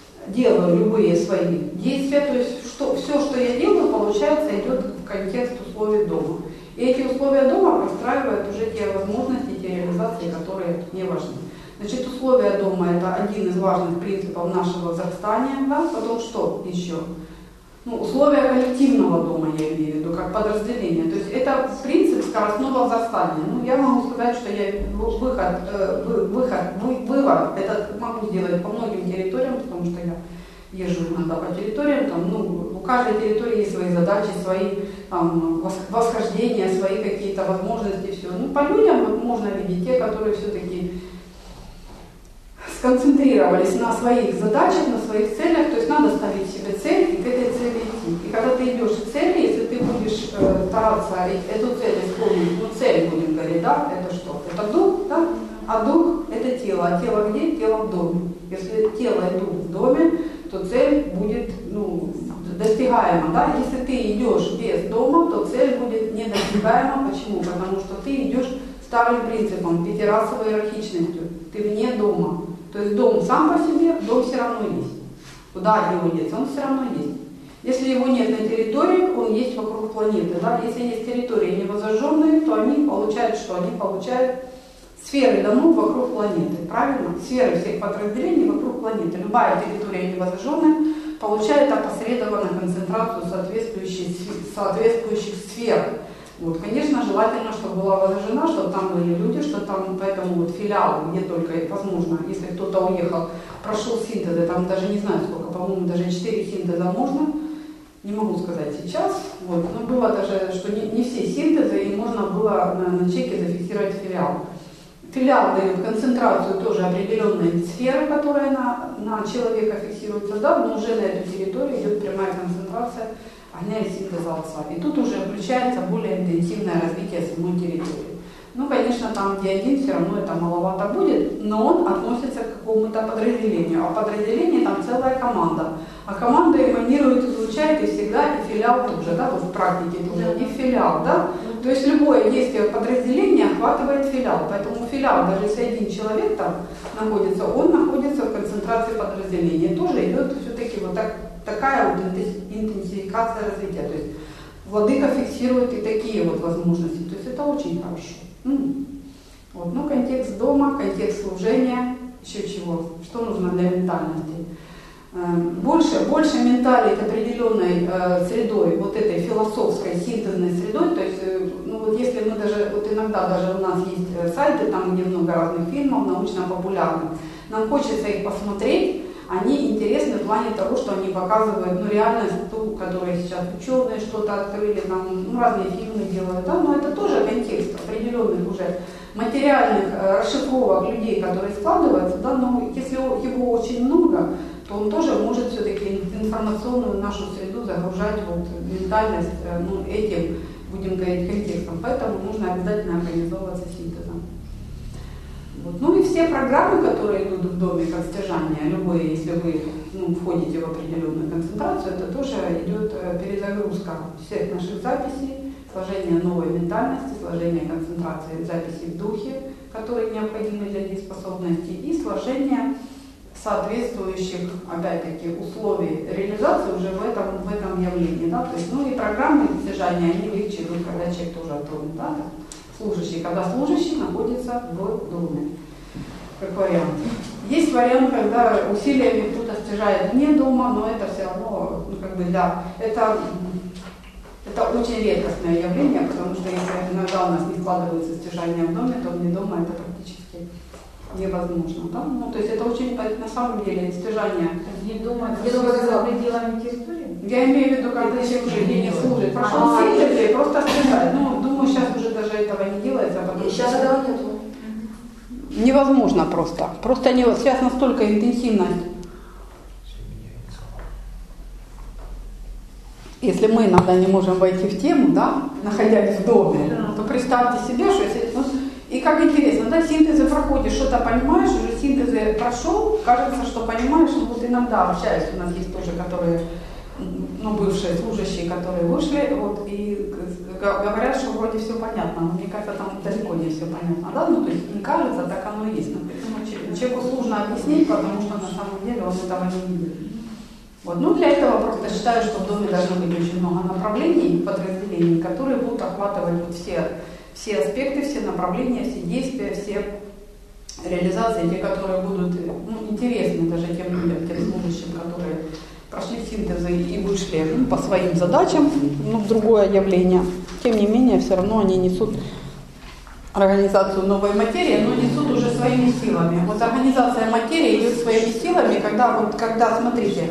делаю любые свои действия, то есть что, все, что я делаю, получается, идет в контекст условий дома. И эти условия дома простраивают уже те возможности, те реализации, которые мне важны. Значит, условия дома – это один из важных принципов нашего возрастания, да, потом что еще? Ну, условия коллективного дома, я имею в виду, как подразделение. То есть это принцип скоростного возрастания. Ну, я могу сказать, что я выход, э, выход, вы, вывод этот могу сделать по многим территориям, потому что я езжу иногда по территориям, там, ну, у каждой территории есть свои задачи, свои там, восхождения, свои какие-то возможности, все. Ну, по людям вот можно видеть те, которые все-таки сконцентрировались на своих задачах, на своих целях, то есть надо ставить себе цель и к этой цели идти. И когда ты идешь к цели, если ты будешь э, стараться эту цель исполнить, ну цель будем говорить, да, это что? Это дух, да? А дух это тело. А тело где? Тело в доме. Если тело и дух в доме, то цель будет, ну, достигаема, да? Если ты идешь без дома, то цель будет недостигаема. Почему? Потому что ты идешь старым принципом, пятирасовой иерархичностью. Ты вне дома. То есть дом сам по себе, дом все равно есть. Куда его деться? Он все равно есть. Если его нет на территории, он есть вокруг планеты. Да? Если есть территории невозожженные, то они получают что? Они получают сферы домов вокруг планеты. Правильно? Сферы всех подразделений вокруг планеты. Любая территория невозожженная получает опосредованно концентрацию соответствующих, соответствующих сфер. Вот, конечно, желательно, чтобы была возражена, чтобы там были люди, что там, поэтому вот филиалы, где только возможно, если кто-то уехал, прошел синтезы, там даже не знаю сколько, по-моему, даже четыре синтеза можно, не могу сказать сейчас, вот, но было даже, что не, не все синтезы, и можно было на, на чеке зафиксировать филиал. Филиал дает концентрацию тоже определенной сферы, которая на, на человека фиксируется, да, но уже на эту территорию идет прямая концентрация огня и синтеза отца. И тут уже включается более интенсивное развитие самой территории. Ну, конечно, там, где один, все равно это маловато будет, но он относится к какому-то подразделению. А подразделение там целая команда. А команда эманирует, излучает и всегда, и филиал тоже, да, вот в практике тоже, и филиал, да. То есть любое действие подразделения охватывает филиал. Поэтому филиал, даже если один человек там находится, он находится в концентрации подразделения. Тоже идет все-таки вот так, такая вот интенсификация развития. То есть владыка фиксирует и такие вот возможности. То есть это очень хорошо. Вот. Ну, контекст дома, контекст служения, еще чего, что нужно для ментальности. Больше, больше менталить определенной э, средой, вот этой философской синтезной средой, то есть, э, ну вот если мы даже, вот иногда даже у нас есть э, сайты, там где много разных фильмов, научно-популярных, нам хочется их посмотреть, они интересны в плане того, что они показывают, ну, реальность, ту, которая сейчас ученые что-то открыли, там, ну, разные фильмы делают, да, но это тоже контекст определенных уже материальных э, расшифровок людей, которые складываются, да, но если его очень много, то он тоже может все-таки информационную нашу среду загружать вот, ментальность, э, ну, этим, будем говорить, контекстом, поэтому нужно обязательно организовываться синтезом. Вот. Ну и все программы, которые идут в доме как стяжание, любые, если вы ну, входите в определенную концентрацию, это тоже идет перезагрузка всех наших записей, сложение новой ментальности, сложение концентрации записей в духе, которые необходимы для дееспособности, и сложение соответствующих, опять-таки, условий реализации уже в этом, в этом явлении. Да? То есть, ну и программы стяжания, они легче идут, когда человек тоже оттуда, да? Служащий, когда служащий находится в доме, как вариант. Есть вариант, когда усилиями кто-то стяжает вне дома, но это все равно, ну, как бы, да, это, это очень редкостное явление, потому что если иногда у нас не складывается стяжание в доме, то вне дома это практически невозможно. Да? Ну, то есть это очень, на самом деле, стяжание. Не думаю, за пределами территории? Я имею в виду, когда человек уже не служит. Прошел синтез и просто стяжать. Ну, думаю, сейчас уже даже этого не делается. Потому сейчас что этого нету. Невозможно просто. Просто не, сейчас настолько интенсивность. Если мы иногда не можем войти в тему, да, находясь в доме, то представьте себе, что если... Ну, и как интересно, да, синтезы проходишь, что-то понимаешь, уже синтезы прошел, кажется, что понимаешь, но вот иногда общаюсь, у нас есть тоже, которые, ну, бывшие служащие, которые вышли, вот, и говорят, что вроде все понятно, но мне кажется, там далеко не все понятно, да, ну, то есть не кажется, так оно и есть, но человеку сложно объяснить, потому что на самом деле он этого не видит. Вот. Ну, для этого просто считаю, что в доме должно быть очень много направлений, подразделений, которые будут охватывать вот все все аспекты, все направления, все действия, все реализации, те, которые будут, ну, интересны даже тем людям, тем служащим, которые прошли синтезы и вышли, ну, по своим задачам, ну, в другое явление. Тем не менее, все равно они несут организацию новой материи, но несут уже своими силами. Вот организация материи идет своими силами, когда, вот, когда, смотрите,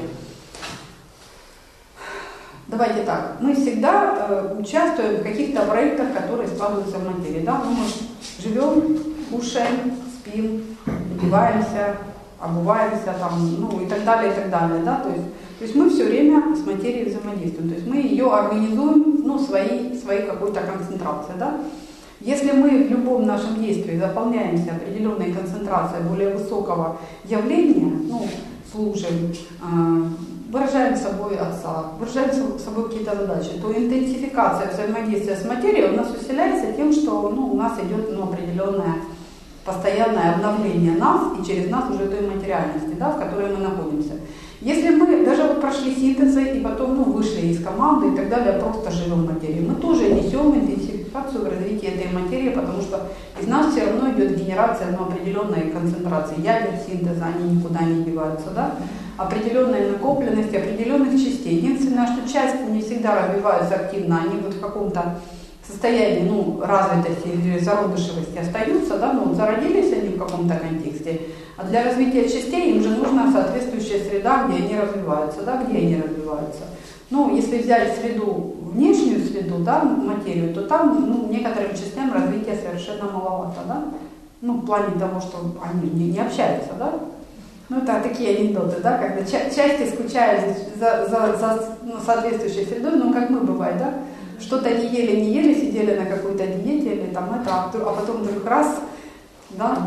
давайте так, мы всегда э, участвуем в каких-то проектах, которые складываются в материи. Да? Мы живем, кушаем, спим, одеваемся, обуваемся, там, ну, и так далее, и так далее. Да? То есть, то есть мы все время с материей взаимодействуем. То есть мы ее организуем, ну, своей, своей какой-то концентрацией. Да? Если мы в любом нашем действии заполняемся определенной концентрацией более высокого явления, ну, служим, э, выражаем собой Отца, выражаем собой какие-то задачи, то интенсификация взаимодействия с материей у нас усиляется тем, что, ну, у нас идет, ну, определенное постоянное обновление нас и через нас уже той материальности, да, в которой мы находимся. Если мы даже вот прошли синтезы и потом, ну, вышли из команды и так далее, просто живем в материи, мы тоже несем интенсификацию в развитии этой материи, потому что из нас все равно идет генерация, ну, определенной концентрации ядер синтеза, они никуда не деваются, да, определенной накопленности, определенных частей. Единственное, что части не всегда развиваются активно, они вот в каком-то состоянии, ну, развитости или зародышевости остаются, да, но зародились они в каком-то контексте, а для развития частей им же нужна соответствующая среда, где они развиваются, да, где они развиваются. Ну, если взять среду, внешнюю среду, да, материю, то там, ну, некоторым частям развития совершенно маловато, да, ну, в плане того, что они не, не общаются, да. Ну, это такие анекдоты, да, когда ча- части скучают за, за, за ну, соответствующей средой, ну, как мы бывает, да. что-то не ели, не ели, сидели на какой-то диете или там это, а потом вдруг раз, да,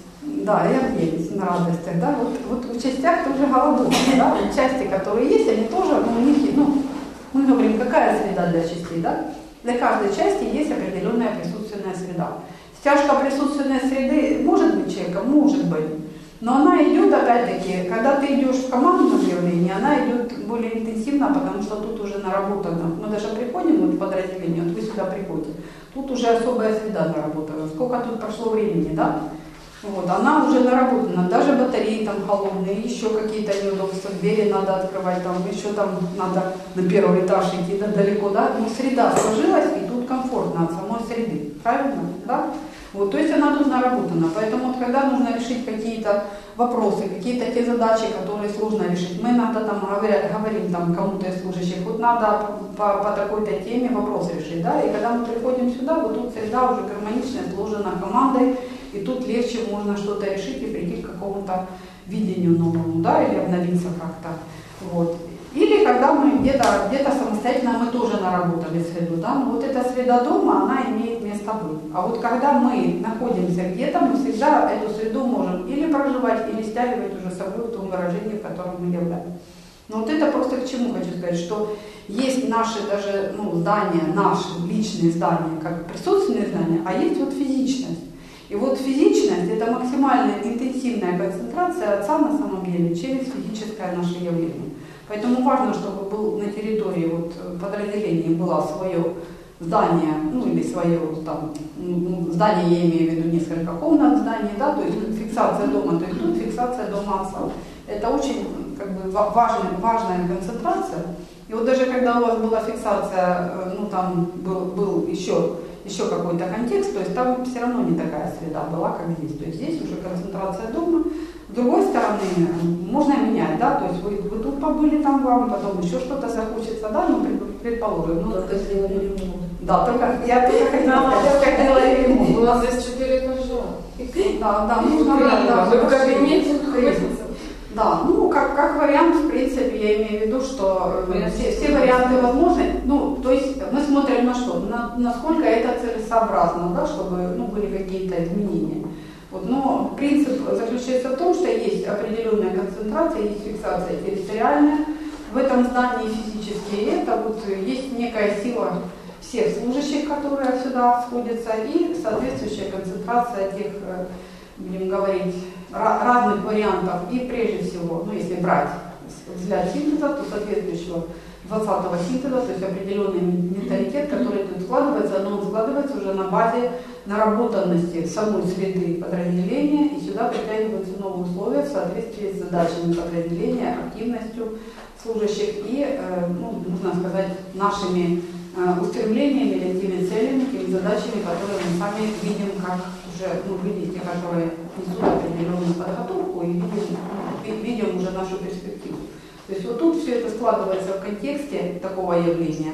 да, и объелись на радостях, да, вот, вот в частях тоже голодовка, да, вот части, которые есть, они тоже, ну, у них, ну, мы говорим, какая среда для частей, да, для каждой части есть определенная присутственная среда. Стяжка присутственной среды может быть человеком, может быть, но она идет, опять-таки, когда ты идешь в командном явлении, она идет более интенсивно, потому что тут уже наработано. Мы даже приходим вот в подразделение, вот вы сюда приходите, тут уже особая среда наработана. Сколько тут прошло времени, да? Вот, она уже наработана, даже батареи там холодные, еще какие-то неудобства, двери надо открывать, там еще там надо на первый этаж идти, да, далеко, да, но среда сложилась, и тут комфортно от самой среды, правильно, да? Вот, то есть она тут наработана, поэтому вот, когда нужно решить какие-то вопросы, какие-то те задачи, которые сложно решить, мы иногда там говоря, говорим там кому-то из служащих, вот надо по, по такой-то теме вопрос решить, да, и когда мы приходим сюда, вот тут среда уже гармоничная, сложена командой, и тут легче можно что-то решить и прийти к какому-то видению новому, да, или обновиться как-то, вот. Или когда мы где-то где-то самостоятельно мы тоже наработали среду, да, но вот эта среда дома, она имеет место быть. А вот когда мы находимся где-то, мы всегда эту среду можем или проживать, или стягивать уже с собой в том выражении, в котором мы являемся. Но вот это просто к чему хочу сказать, что есть наши даже, ну, здания, наши личные здания, как присутственные здания, а есть вот физичность. И вот физичность – это максимальная интенсивная концентрация Отца на самом деле через физическое наше явление. Поэтому важно, чтобы был на территории вот, подразделения было свое здание, ну или свое там, ну, здание, я имею в виду несколько комнат зданий, да, то есть фиксация дома, то есть тут фиксация дома Отца. Это очень как бы, важная, важная концентрация. И вот даже когда у вас была фиксация, ну там был, был еще, еще какой-то контекст, то есть там все равно не такая среда была, как здесь. То есть здесь уже концентрация дома. С другой стороны, можно менять, да, то есть вы, вы тут побыли, там вам, потом еще что-то захочется, да, ну, предположим. Ну, только сделали ремонт. Да, только я только хотела, как делали ремонт. У нас здесь четыре этажа. Да, да, нужно, да, вы в кабинете находитесь. Да, ну, как, как вариант, в принципе, я имею в виду, что все, все варианты возможны. Ну, то есть мы смотрим на что, на, насколько это целесообразно, да, чтобы, ну, были какие-то изменения. Вот, но принцип заключается в том, что есть определенная концентрация, есть фиксация территориальная в этом здании физически, и это вот есть некая сила всех служащих, которые сюда сходятся, и соответствующая концентрация тех, будем говорить, разных вариантов, и прежде всего, ну если брать взгляд синтеза, то соответствующего двадцатого синтеза, то есть определенный менталитет, который тут складывается, но он складывается уже на базе наработанности самой среды подразделения, и сюда притягиваются новые условия в соответствии с задачами подразделения, активностью служащих и, ну, можно сказать, нашими устремлениями или теми целями, теми задачами, которые мы сами видим, как уже, ну, видите, которые несут определенную подготовку и видим, видим уже нашу перспективу. То есть вот тут все это складывается в контексте такого явления.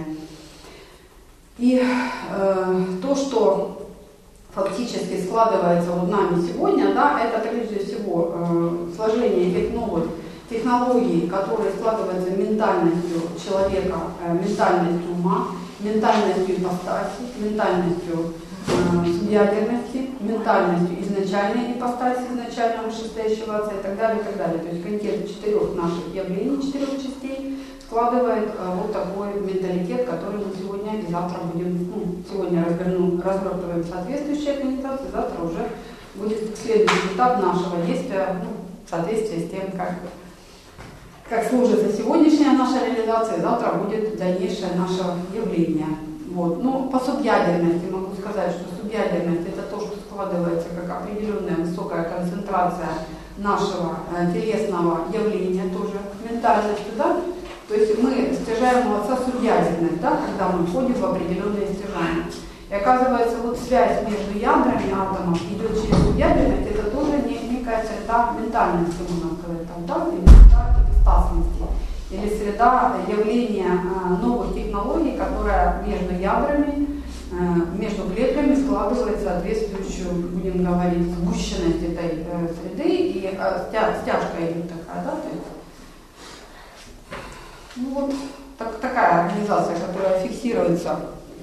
И э, то, что фактически складывается вот нами сегодня, да, это прежде всего э, сложение этих новых технологий, которые складываются ментальностью человека, э, ментальностью ума, ментальностью ипостаси, ментальностью э, субъядерности, ментальностью изначальной ипостаси, изначально вышестоящего Отца и так далее, и так далее. То есть контекст четырех наших явлений, четырех частей складывает э, вот такой менталитет, который мы сегодня и завтра будем, ну, сегодня развернем, развертываем соответствующие организации, завтра уже будет следующий этап нашего действия, ну, в соответствии с тем, как, как сложится сегодняшняя наша реализация, завтра будет дальнейшее наше явление. Вот. Ну, по субъядерности могу сказать, что субъядерность это то, что складывается как определенная высокая концентрация нашего э, телесного явления, тоже ментальностью, да? То есть мы стяжаем у Отца субъядерность, да, когда мы входим в определенные стяжания. И оказывается, вот связь между ядрами атомов идет через субъядерность, это тоже не, некая среда ментальности, можно сказать, там, да, или среда ипостасности, или среда явления э, новых технологий, которая между ядрами, э, между клетками складывает соответствующую, будем говорить, сгущенность этой э, среды, и э, стя, стяжка идет такая, да, то есть. Ну вот так, такая организация, которая фиксируется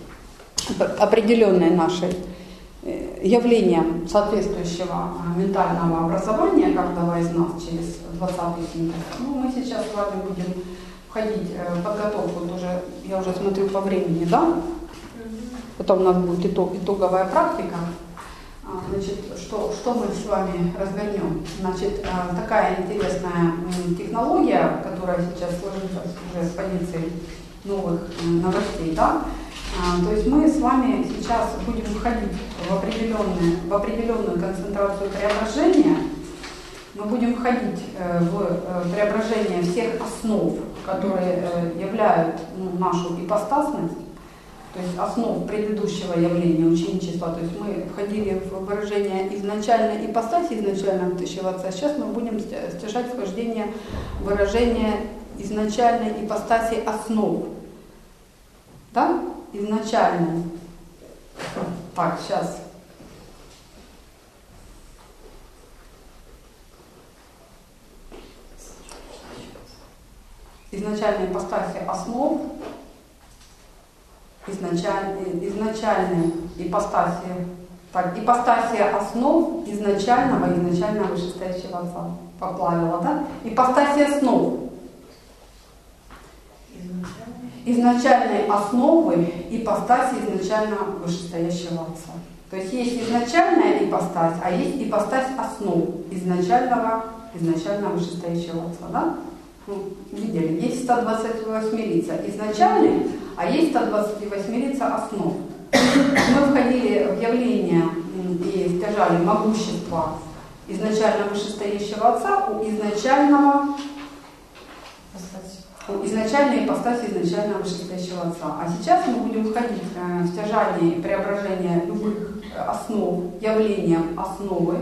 определенной нашей явлением соответствующего ментального образования каждого из нас через двадцатый синтез. Ну, мы сейчас с вами будем входить в подготовку, тоже, я уже смотрю по времени, да? Потом у нас будет итог, итоговая практика. Значит, что, что мы с вами развернем? Значит, такая интересная технология, которая сейчас сложилась уже с позиции новых новостей, да? То есть мы с вами сейчас будем входить в определенную, в определенную концентрацию преображения. Мы будем входить в преображение всех основ, которые являют, ну, нашу ипостасность, то есть основ предыдущего явления ученичества. То есть мы входили в выражение изначальной ипостаси, изначального вытащего отца. Сейчас мы будем стяжать вхождение выражения изначальной ипостаси основ. Да? Изначальной. Так, сейчас. Изначальной ипостаси основ. Изначальной, изначальной ипостаси, так, ипостасия основ изначального, изначально вышестоящего отца. Поплавила, да? Ипостасия основ. Изначальной основы ипостаси изначально вышестоящего отца. То есть есть изначальная ипостась, а есть ипостась основ изначального, изначально вышестоящего отца, да? Ну, видели, есть сто двадцать восемь лица изначальный, а есть сто двадцать восемь лица основ. Мы входили в явление и стяжали могущество изначально вышестоящего отца у изначального, у изначальной ипостаси изначально вышестоящего отца. А сейчас мы будем входить в стяжание и преображение любых основ, явлением основы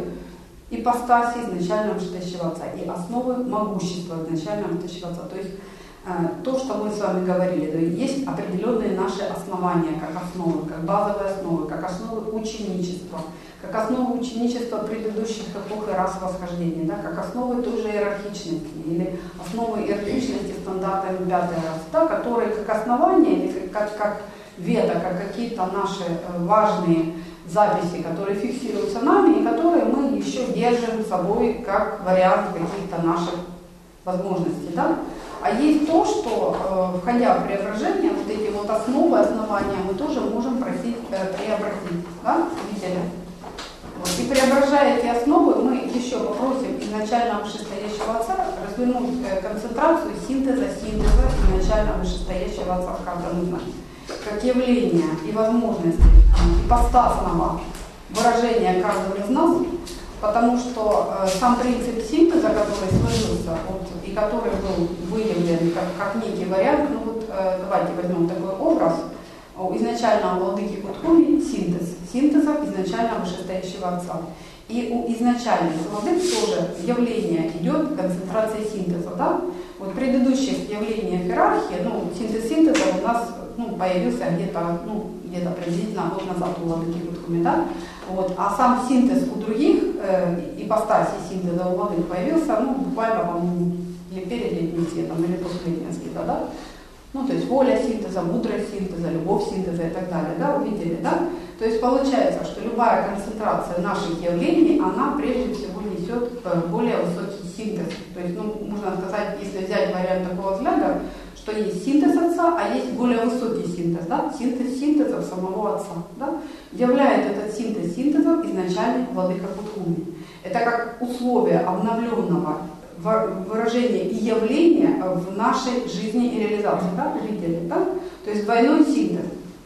ипостаси изначально вышестоящего отца и основы могущества изначально вышестоящего отца. То есть э, то, что мы с вами говорили, да, есть определенные наши основания, как основы, как базовые основы, как основы ученичества, как основы ученичества предыдущих эпох и рас восхождения, да, как основы той же иерархичности или основы иерархичности стандартами пятой расы, да, которые как основания или как, как вето, как какие-то наши важные записи, которые фиксируются нами и которые мы еще держим с собой как вариант каких-то наших возможностей. Да? А есть то, что, э, входя в преображение, вот эти вот основы, основания мы тоже можем просить э, преобразить. Да? Видели? Вот. И преображая эти основы, мы еще попросим изначально вышестоящего отца развернуть э, концентрацию синтеза, синтеза изначально вышестоящего отца в каждом из нас, как явление и возможности ипостасного выражения каждого из нас, потому что э, сам принцип синтеза, который сложился вот, и который был выявлен как, как некий вариант, ну вот э, давайте возьмем такой образ, у изначального владыки Кутхуми синтез, синтеза изначально вышестоящего отца. И у изначальных владык тоже явление идет концентрация синтеза. Да? Вот в предыдущих явлениях иерархии, ну, синтез синтеза у нас ну, появился где-то ну, где-то приблизительно год назад у владыки Кутхуми. Да? Вот. А сам синтез у других э, ипостасей синтеза у владык появился ну, буквально, по-моему, или перед летним светом, или после летнего света. Да? Ну, то есть воля синтеза, мудрость синтеза, любовь синтеза и так далее, да, увидели, да? То есть получается, что любая концентрация наших явлений, она прежде всего несет более высокий синтез. То есть, ну, можно сказать, если взять вариант такого взгляда, что есть синтез отца, а есть более высокий синтез, да, синтез синтеза самого отца, да? Являет этот синтез синтезом изначальный владыка Кутхуми. Это как условие обновленного выражение и явление в нашей жизни и реализации. Да, увидели, да? То есть двойной синтез.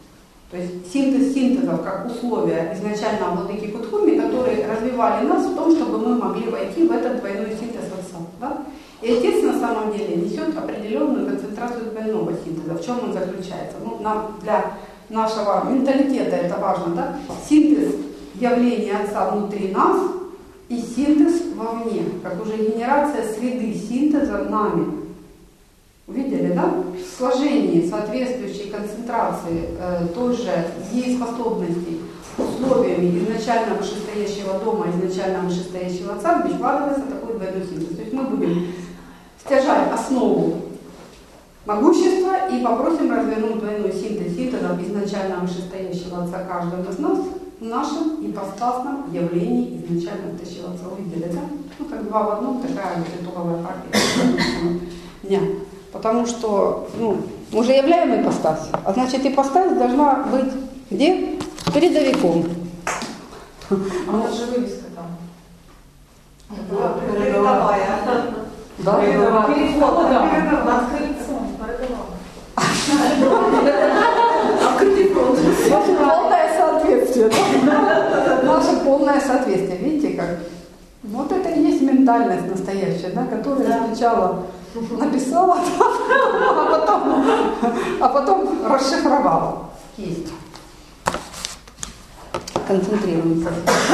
То есть синтез синтезов как условия изначально владыки Кутхуми, которые развивали нас в том, чтобы мы могли войти в этот двойной синтез отца. Да? И отец на самом деле несет определенную концентрацию двойного синтеза. В чем он заключается? Ну, нам, для нашего менталитета это важно. Да? Синтез явления отца внутри нас и синтез вовне, как уже генерация среды синтеза нами. Увидели, да? В сложении соответствующей концентрации э, той же дееспособности условиями изначально вышестоящего дома, изначально вышестоящего отца, вкладывается такой двойной синтез. То есть мы будем стяжать основу могущества и попросим развернуть двойной синтез синтезов изначально вышестоящего Отца каждого из нас в нашем ипостасном явлении изначально вышестоящего Отца. Увидели, да? Ну, как два в одном, такая вот итоговая практика дня. Потому что, ну, мы уже являем ипостась, а значит ипостась должна быть где? Передовиком. А это же вывеска там. Передовая. Да? Передовая. Над крыльцом. Открытый фронт. Наше полное соответствие. Да? Наше полное соответствие. Видите, как? Вот это и есть ментальность настоящая, да, которая Да. сначала написала, а потом, а потом расшифровала. Есть. Концентрируемся.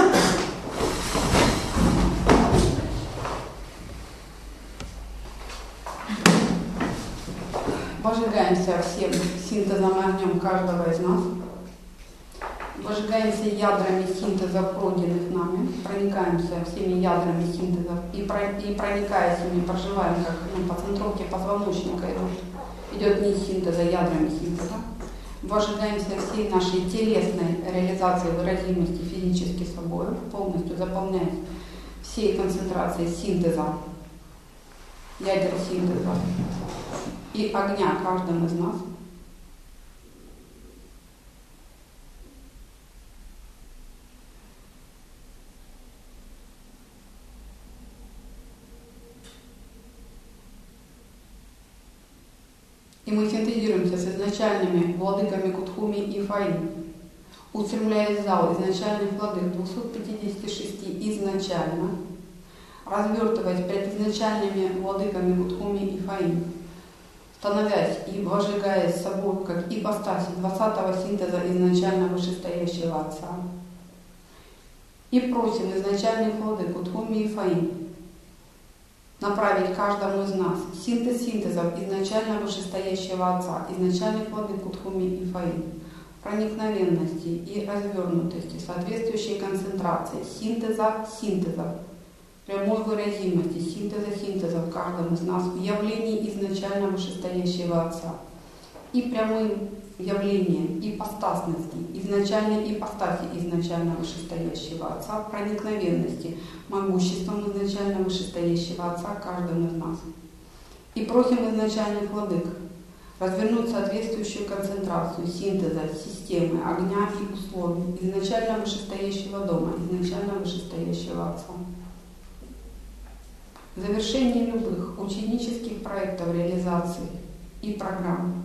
Вожигаемся всем синтезом огнем каждого из нас. Вожигаемся ядрами синтеза, пройденных нами. Проникаемся всеми ядрами синтеза. И, про, и проникая с ними, проживаем, как ну, по центровке позвоночника идет. Идет не синтеза, ядрами синтеза. Вожигаемся всей нашей телесной реализацией выразимости физически собой, полностью заполняясь всей концентрацией синтеза, ядер синтеза и огня каждым из нас. И мы синтезируемся с изначальными владыками Кутхуми и Фаи, устремляясь в зал изначальных владык двухсот пятидесяти шести изначально, развертываясь перед изначальными владыками Кутхуми и Фаи, становясь и вожигаясь собой, как ипостаси двадцатого синтеза изначально вышестоящего Отца. И просим изначальных владык Кутхуми и Фаи направить каждому из нас синтез синтезов изначально вышестоящего Отца, изначальных владык Кутхуми и Фаи, проникновенности и развернутости, соответствующей концентрации синтеза синтезов, прямой выразимости синтеза синтезов в каждом из нас в явлении изначально вышестоящего Отца и прямым явлением ипостасности, изначальной ипостаси изначально вышестоящего Отца, проникновенности, могуществом изначально вышестоящего Отца каждым из нас. И просим изначальных владык развернуть соответствующую концентрацию синтеза, системы, огня и условий изначально вышестоящего дома, изначально вышестоящего Отца. В завершении любых ученических проектов реализации и программ,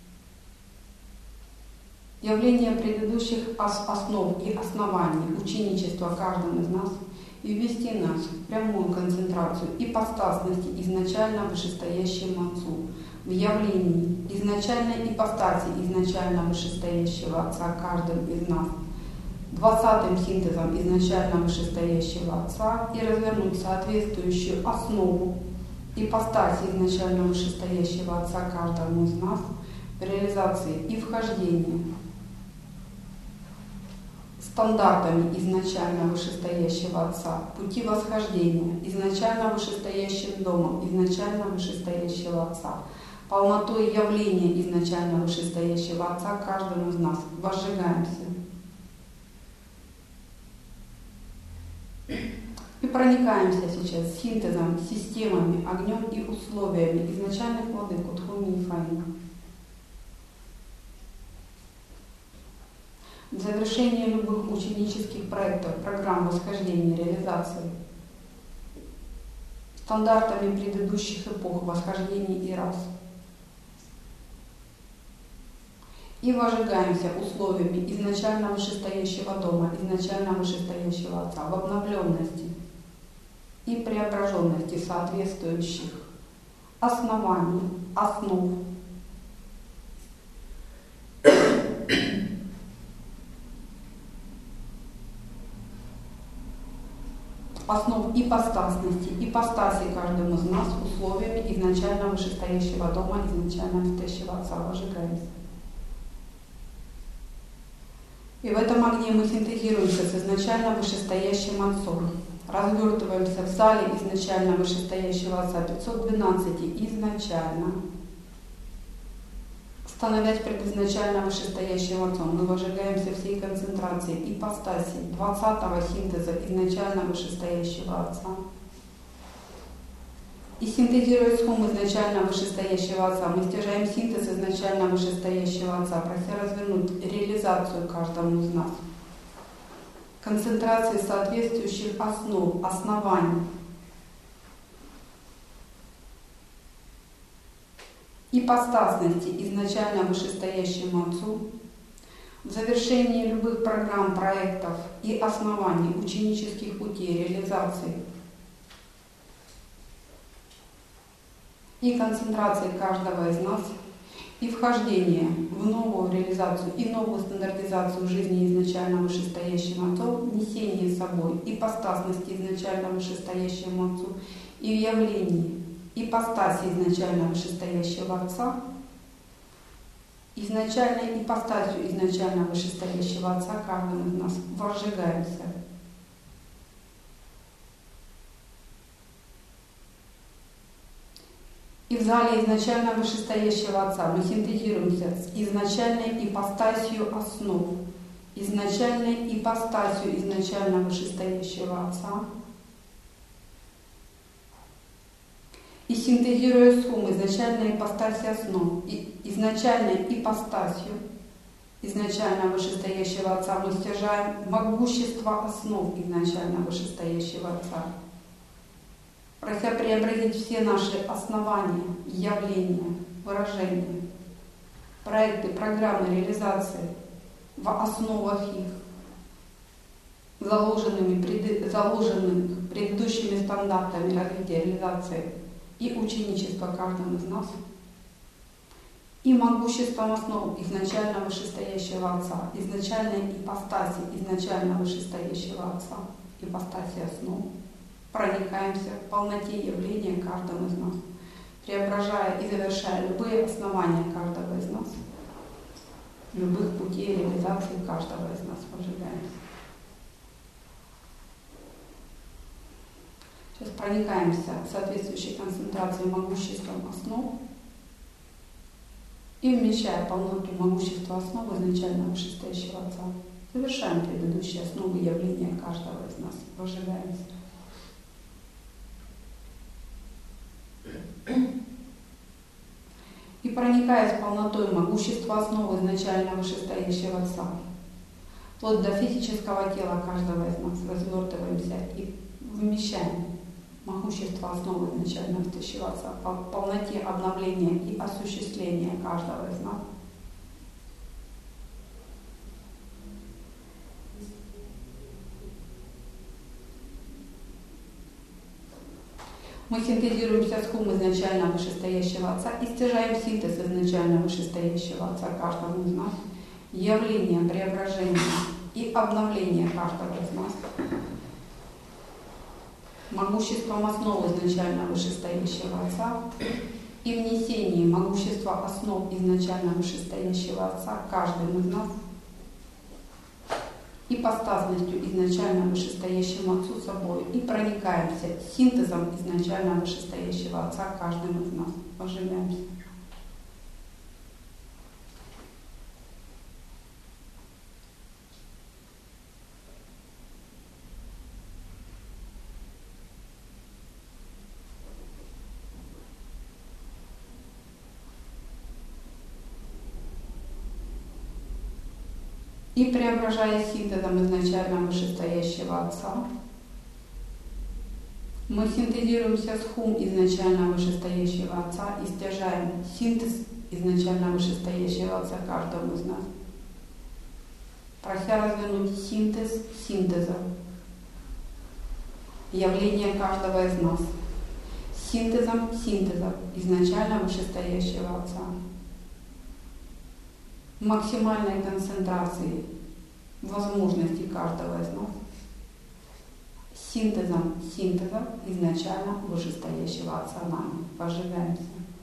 явление предыдущих основ и оснований ученичества каждым из нас и ввести нас в прямую концентрацию ипостасности изначально вышестоящему Отцу, в явлении изначальной ипостаси изначально вышестоящего Отца каждым из нас, двадцатым синтезом изначально вышестоящего Отца и развернуть соответствующую основу ипостаси изначально вышестоящего Отца каждому из нас в реализации и вхождении стандартами изначально вышестоящего Отца, пути восхождения изначально вышестоящим домом, изначально вышестоящего Отца, полнотой явления изначально вышестоящего Отца каждому из нас. Возжигаемся. И проникаемся сейчас синтезом, системами, огнем и условиями изначальных владык Кутхуми и Фаи. В завершении любых ученических проектов, программ восхождения и реализации, стандартами предыдущих эпох восхождений и рас. И вожигаемся условиями изначально вышестоящего дома, изначально вышестоящего Отца в обновленности и преображенности соответствующих оснований, основ, основ ипостасности, ипостаси каждому из нас условиями изначально вышестоящего дома, изначально вышестоящего Отца. Вожигаемся. И в этом огне мы синтезируемся с изначально вышестоящим Отцом. Развертываемся в зале изначально вышестоящего Отца пятьсот двенадцать изначально. становясь предизначально вышестоящим Отцом, мы возжигаемся всей концентрацией ипостаси двадцатого синтеза изначально вышестоящего Отца. И синтезируя схему изначально вышестоящего Отца, мы стяжаем синтез изначально вышестоящего Отца, прося развернуть реализацию каждому из нас. Концентрации соответствующих основ, оснований. Ипостасности изначально вышестоящему Отцу, в завершении любых программ, проектов и оснований ученических путей реализации и концентрации каждого из нас, и вхождение в новую реализацию и новую стандартизацию жизни изначально вышестоящим Отцом, несение с собой ипостасности изначально вышестоящему Отцу и в явлении ипостаси изначально вышестоящего Отца, изначальной ипостасью изначально вышестоящего Отца каждым из нас возжигаемся. И в зале изначально вышестоящего Отца мы синтезируемся с изначальной ипостасью основ, изначальной ипостасью изначально вышестоящего Отца, и синтезируя сумму изначальной ипостаси основ, и изначальной ипостасью изначально вышестоящего Отца мы стяжаем могущество основ изначально вышестоящего Отца, прося преобразить все наши основания, явления, выражения, проекты, программы реализации в основах их, заложенными, пред, заложенными предыдущими стандартами развития реализации и ученичества каждого из нас, и могуществом основ изначально вышестоящего Отца, изначальной ипостаси изначально вышестоящего Отца, ипостаси основ, проникаемся в полноте явления каждого из нас, преображая и завершая любые основания каждого из нас, любых путей реализации каждого из нас возжигаемся. Сейчас проникаемся в соответствующей концентрации могуществом основ и, вмещая полноту могущества основ изначально вышестоящего Отца, завершаем предыдущие основы явления каждого из нас, возжигаемся. И проникая с полнотой могущества основы изначально вышестоящего Отца, вплоть до физического тела каждого из нас, развертываемся и вмещаем могущество основы изначально вышестоящего Отца по полноте обновления и осуществления каждого из нас. Мы синтезируемся с хум изначально вышестоящего Отца и стяжаем синтез изначально вышестоящего Отца каждому из нас, явление, преображение и обновление каждого из нас, могуществом основы изначально вышестоящего Отца и внесение могущества основ изначально вышестоящего Отца каждым из нас, ипостасностью изначально вышестоящему Отцу собой и проникаемся синтезом изначально вышестоящего Отца каждым из нас. Возжигаемся. И преображая синтезом изначально вышестоящего Отца, мы синтезируемся с хум изначально вышестоящего Отца и стяжаем синтез изначально вышестоящего Отца каждому из нас, прося развернуть синтез синтеза, явление каждого из нас, синтезом синтеза изначально вышестоящего Отца, максимальной концентрации возможностей каждого из нас, синтезом синтеза изначально вышестоящего Отца нами. Возжигаемся.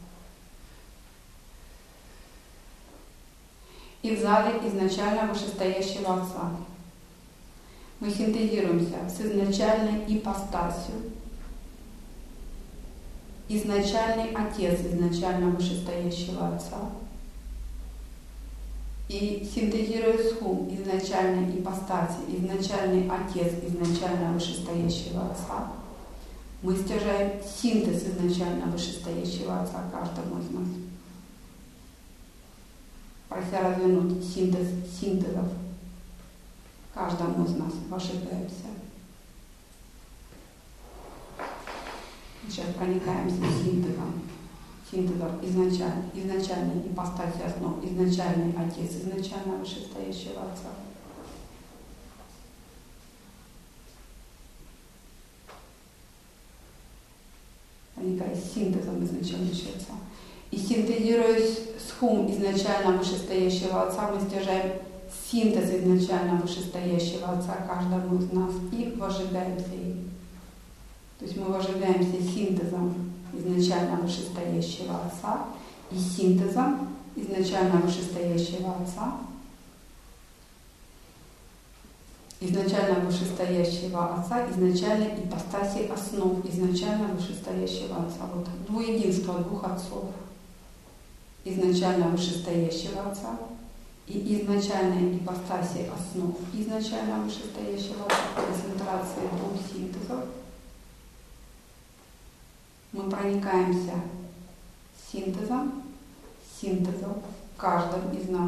И в зале изначально вышестоящего Отца мы синтезируемся с изначальной ипостасью. Изначальный Отец изначально вышестоящего Отца И синтезируя схум изначальной ипостаси, изначальный Отец, изначально вышестоящего Отца, мы стяжаем синтез изначально вышестоящего Отца каждому из нас. Прося развернуть синтез синтезов каждому из нас, вожигаемся. Сейчас проникаемся синтезом. Синтезов изначально, изначальной ипостаси основ, изначальный Отец, изначально вышестоящего Отца. Проникаясь синтезом изначально Отца. И синтезируясь схум изначально вышестоящего Отца, мы стяжаем синтез изначально вышестоящего Отца каждому из нас и вожигаемся им. То есть мы вожигаемся синтезом изначально вышестоящего Отца и синтезом изначально вышестоящего Отца, изначально вышестоящего Отца, изначально ипостаси основ изначально вышестоящего Отца. Вот двуединство двух Отцов. Изначально вышестоящего Отца и изначальной ипостаси основ изначально вышестоящего Отца, концентрации двух синтезов. Мы проникаемся синтезом, синтезом в каждом из нас.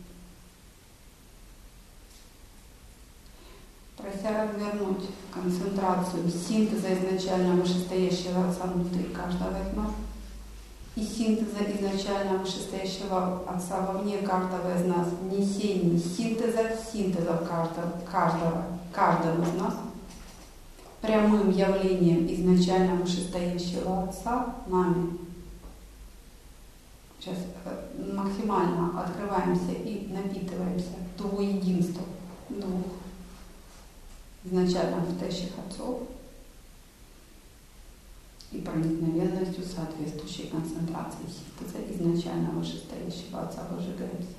Прося развернуть концентрацию синтеза изначально вышестоящего Отца внутри каждого из нас и синтеза изначально вышестоящего Отца вовне каждого из нас, внесение синтеза синтеза каждого, каждого, каждого из нас, прямым явлением изначально вышестоящего Отца нами. Сейчас максимально открываемся и напитываемся двуединством двух изначально вышестоящих Отцов и проникновенностью соответствующей концентрации синтеза изначально вышестоящего Отца вожигаемся.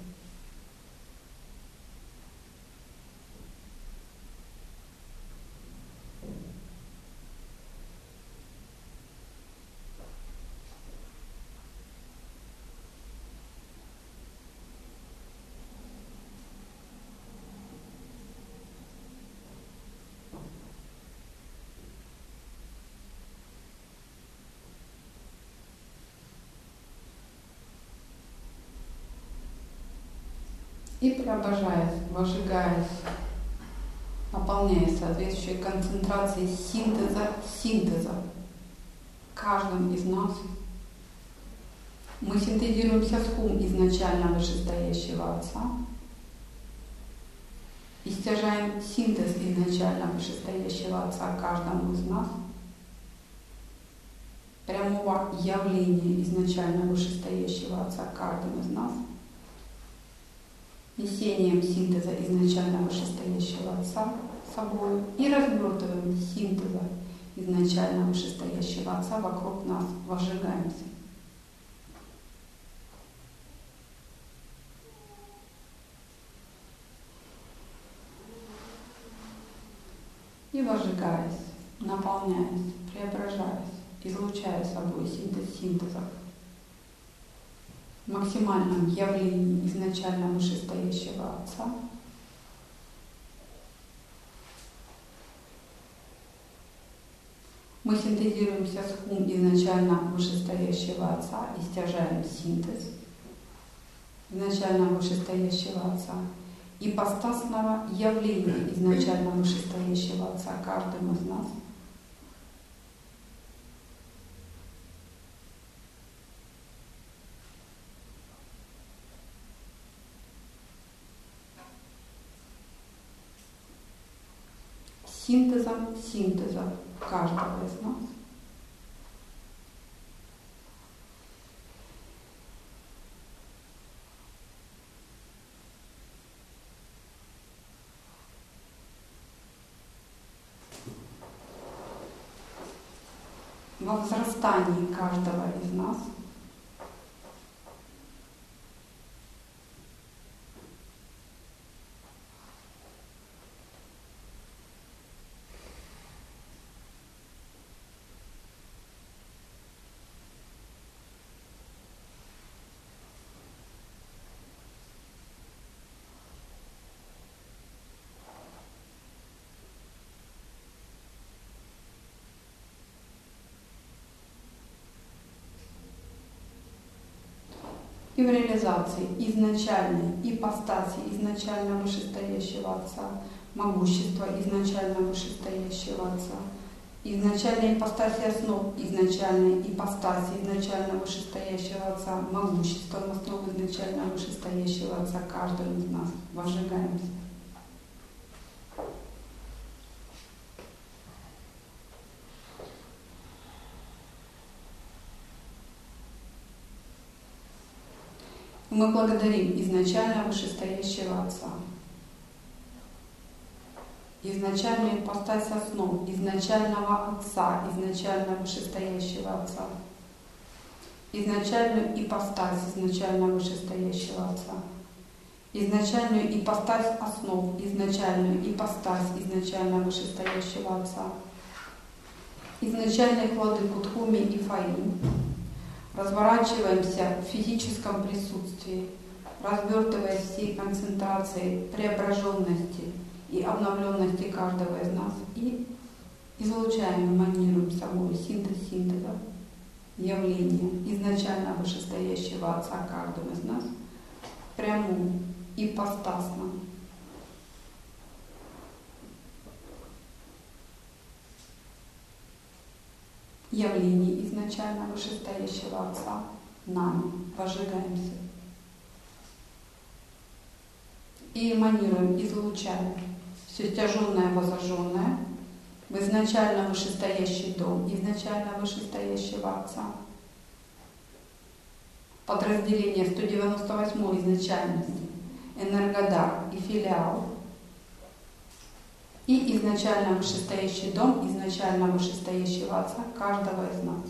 И преображаясь, вожигаясь, наполняясь соответствующей концентрацией синтеза, синтеза каждым из нас, мы синтезируемся с хум изначально вышестоящего Отца и стяжаем синтез изначально вышестоящего Отца каждому из нас, прямого явления изначально вышестоящего Отца каждому из нас, несением синтеза изначально вышестоящего Отца собой и развертываем синтеза изначально вышестоящего Отца вокруг нас, вожигаемся. И вожигаясь, наполняясь, преображаясь, излучая собой синтез синтезов, в максимальном явлении изначально вышестоящего Отца, мы синтезируемся с хум изначально вышестоящего Отца и стяжаем синтез изначально вышестоящего Отца, ипостасного явления изначально вышестоящего Отца каждым из нас, синтезом синтеза каждого из нас. Во взрастании каждого из нас и в реализации изначальной ипостаси изначально вышестоящего Отца, могущества изначально вышестоящего Отца, изначальной ипостаси основ изначальной ипостаси изначально вышестоящего Отца, могуществом основ изначально вышестоящего Отца каждого из нас возжигаемся. Мы благодарим изначально вышестоящего Отца, изначальную ипостась основ изначального Отца, изначально вышестоящего Отца, изначальную ипостась изначально вышестоящего Отца, изначальную ипостась основ изначальную ипостась изначально вышестоящего Отца, изначальные владыку Тхуми и Фаим. Разворачиваемся в физическом присутствии, развертываясь всей концентрацией преображенности и обновленности каждого из нас и излучаем, эманируем собой синтез синтеза, явления изначально вышестоящего Отца каждого из нас, прямую, ипостасно. Явлений изначально вышестоящего Отца нами возжигаемся и эманируем, излучаем все стяженное, возожженное в изначально вышестоящий дом изначально вышестоящего Отца, подразделение сто девяносто восьмой изначальности, энергодар и филиал, и изначально вышестоящий дом изначально вышестоящего Отца каждого из нас.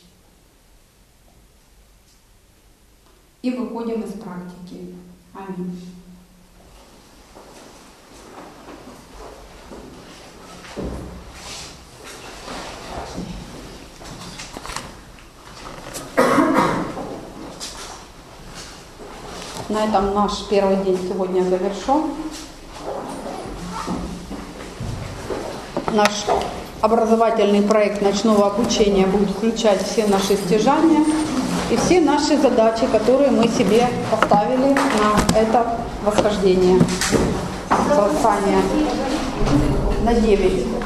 И выходим из практики. Аминь. На этом наш первый день сегодня завершен. Наш образовательный проект ночного обучения будет включать все наши стяжания и все наши задачи, которые мы себе поставили на это восхождение. Восстание на девять.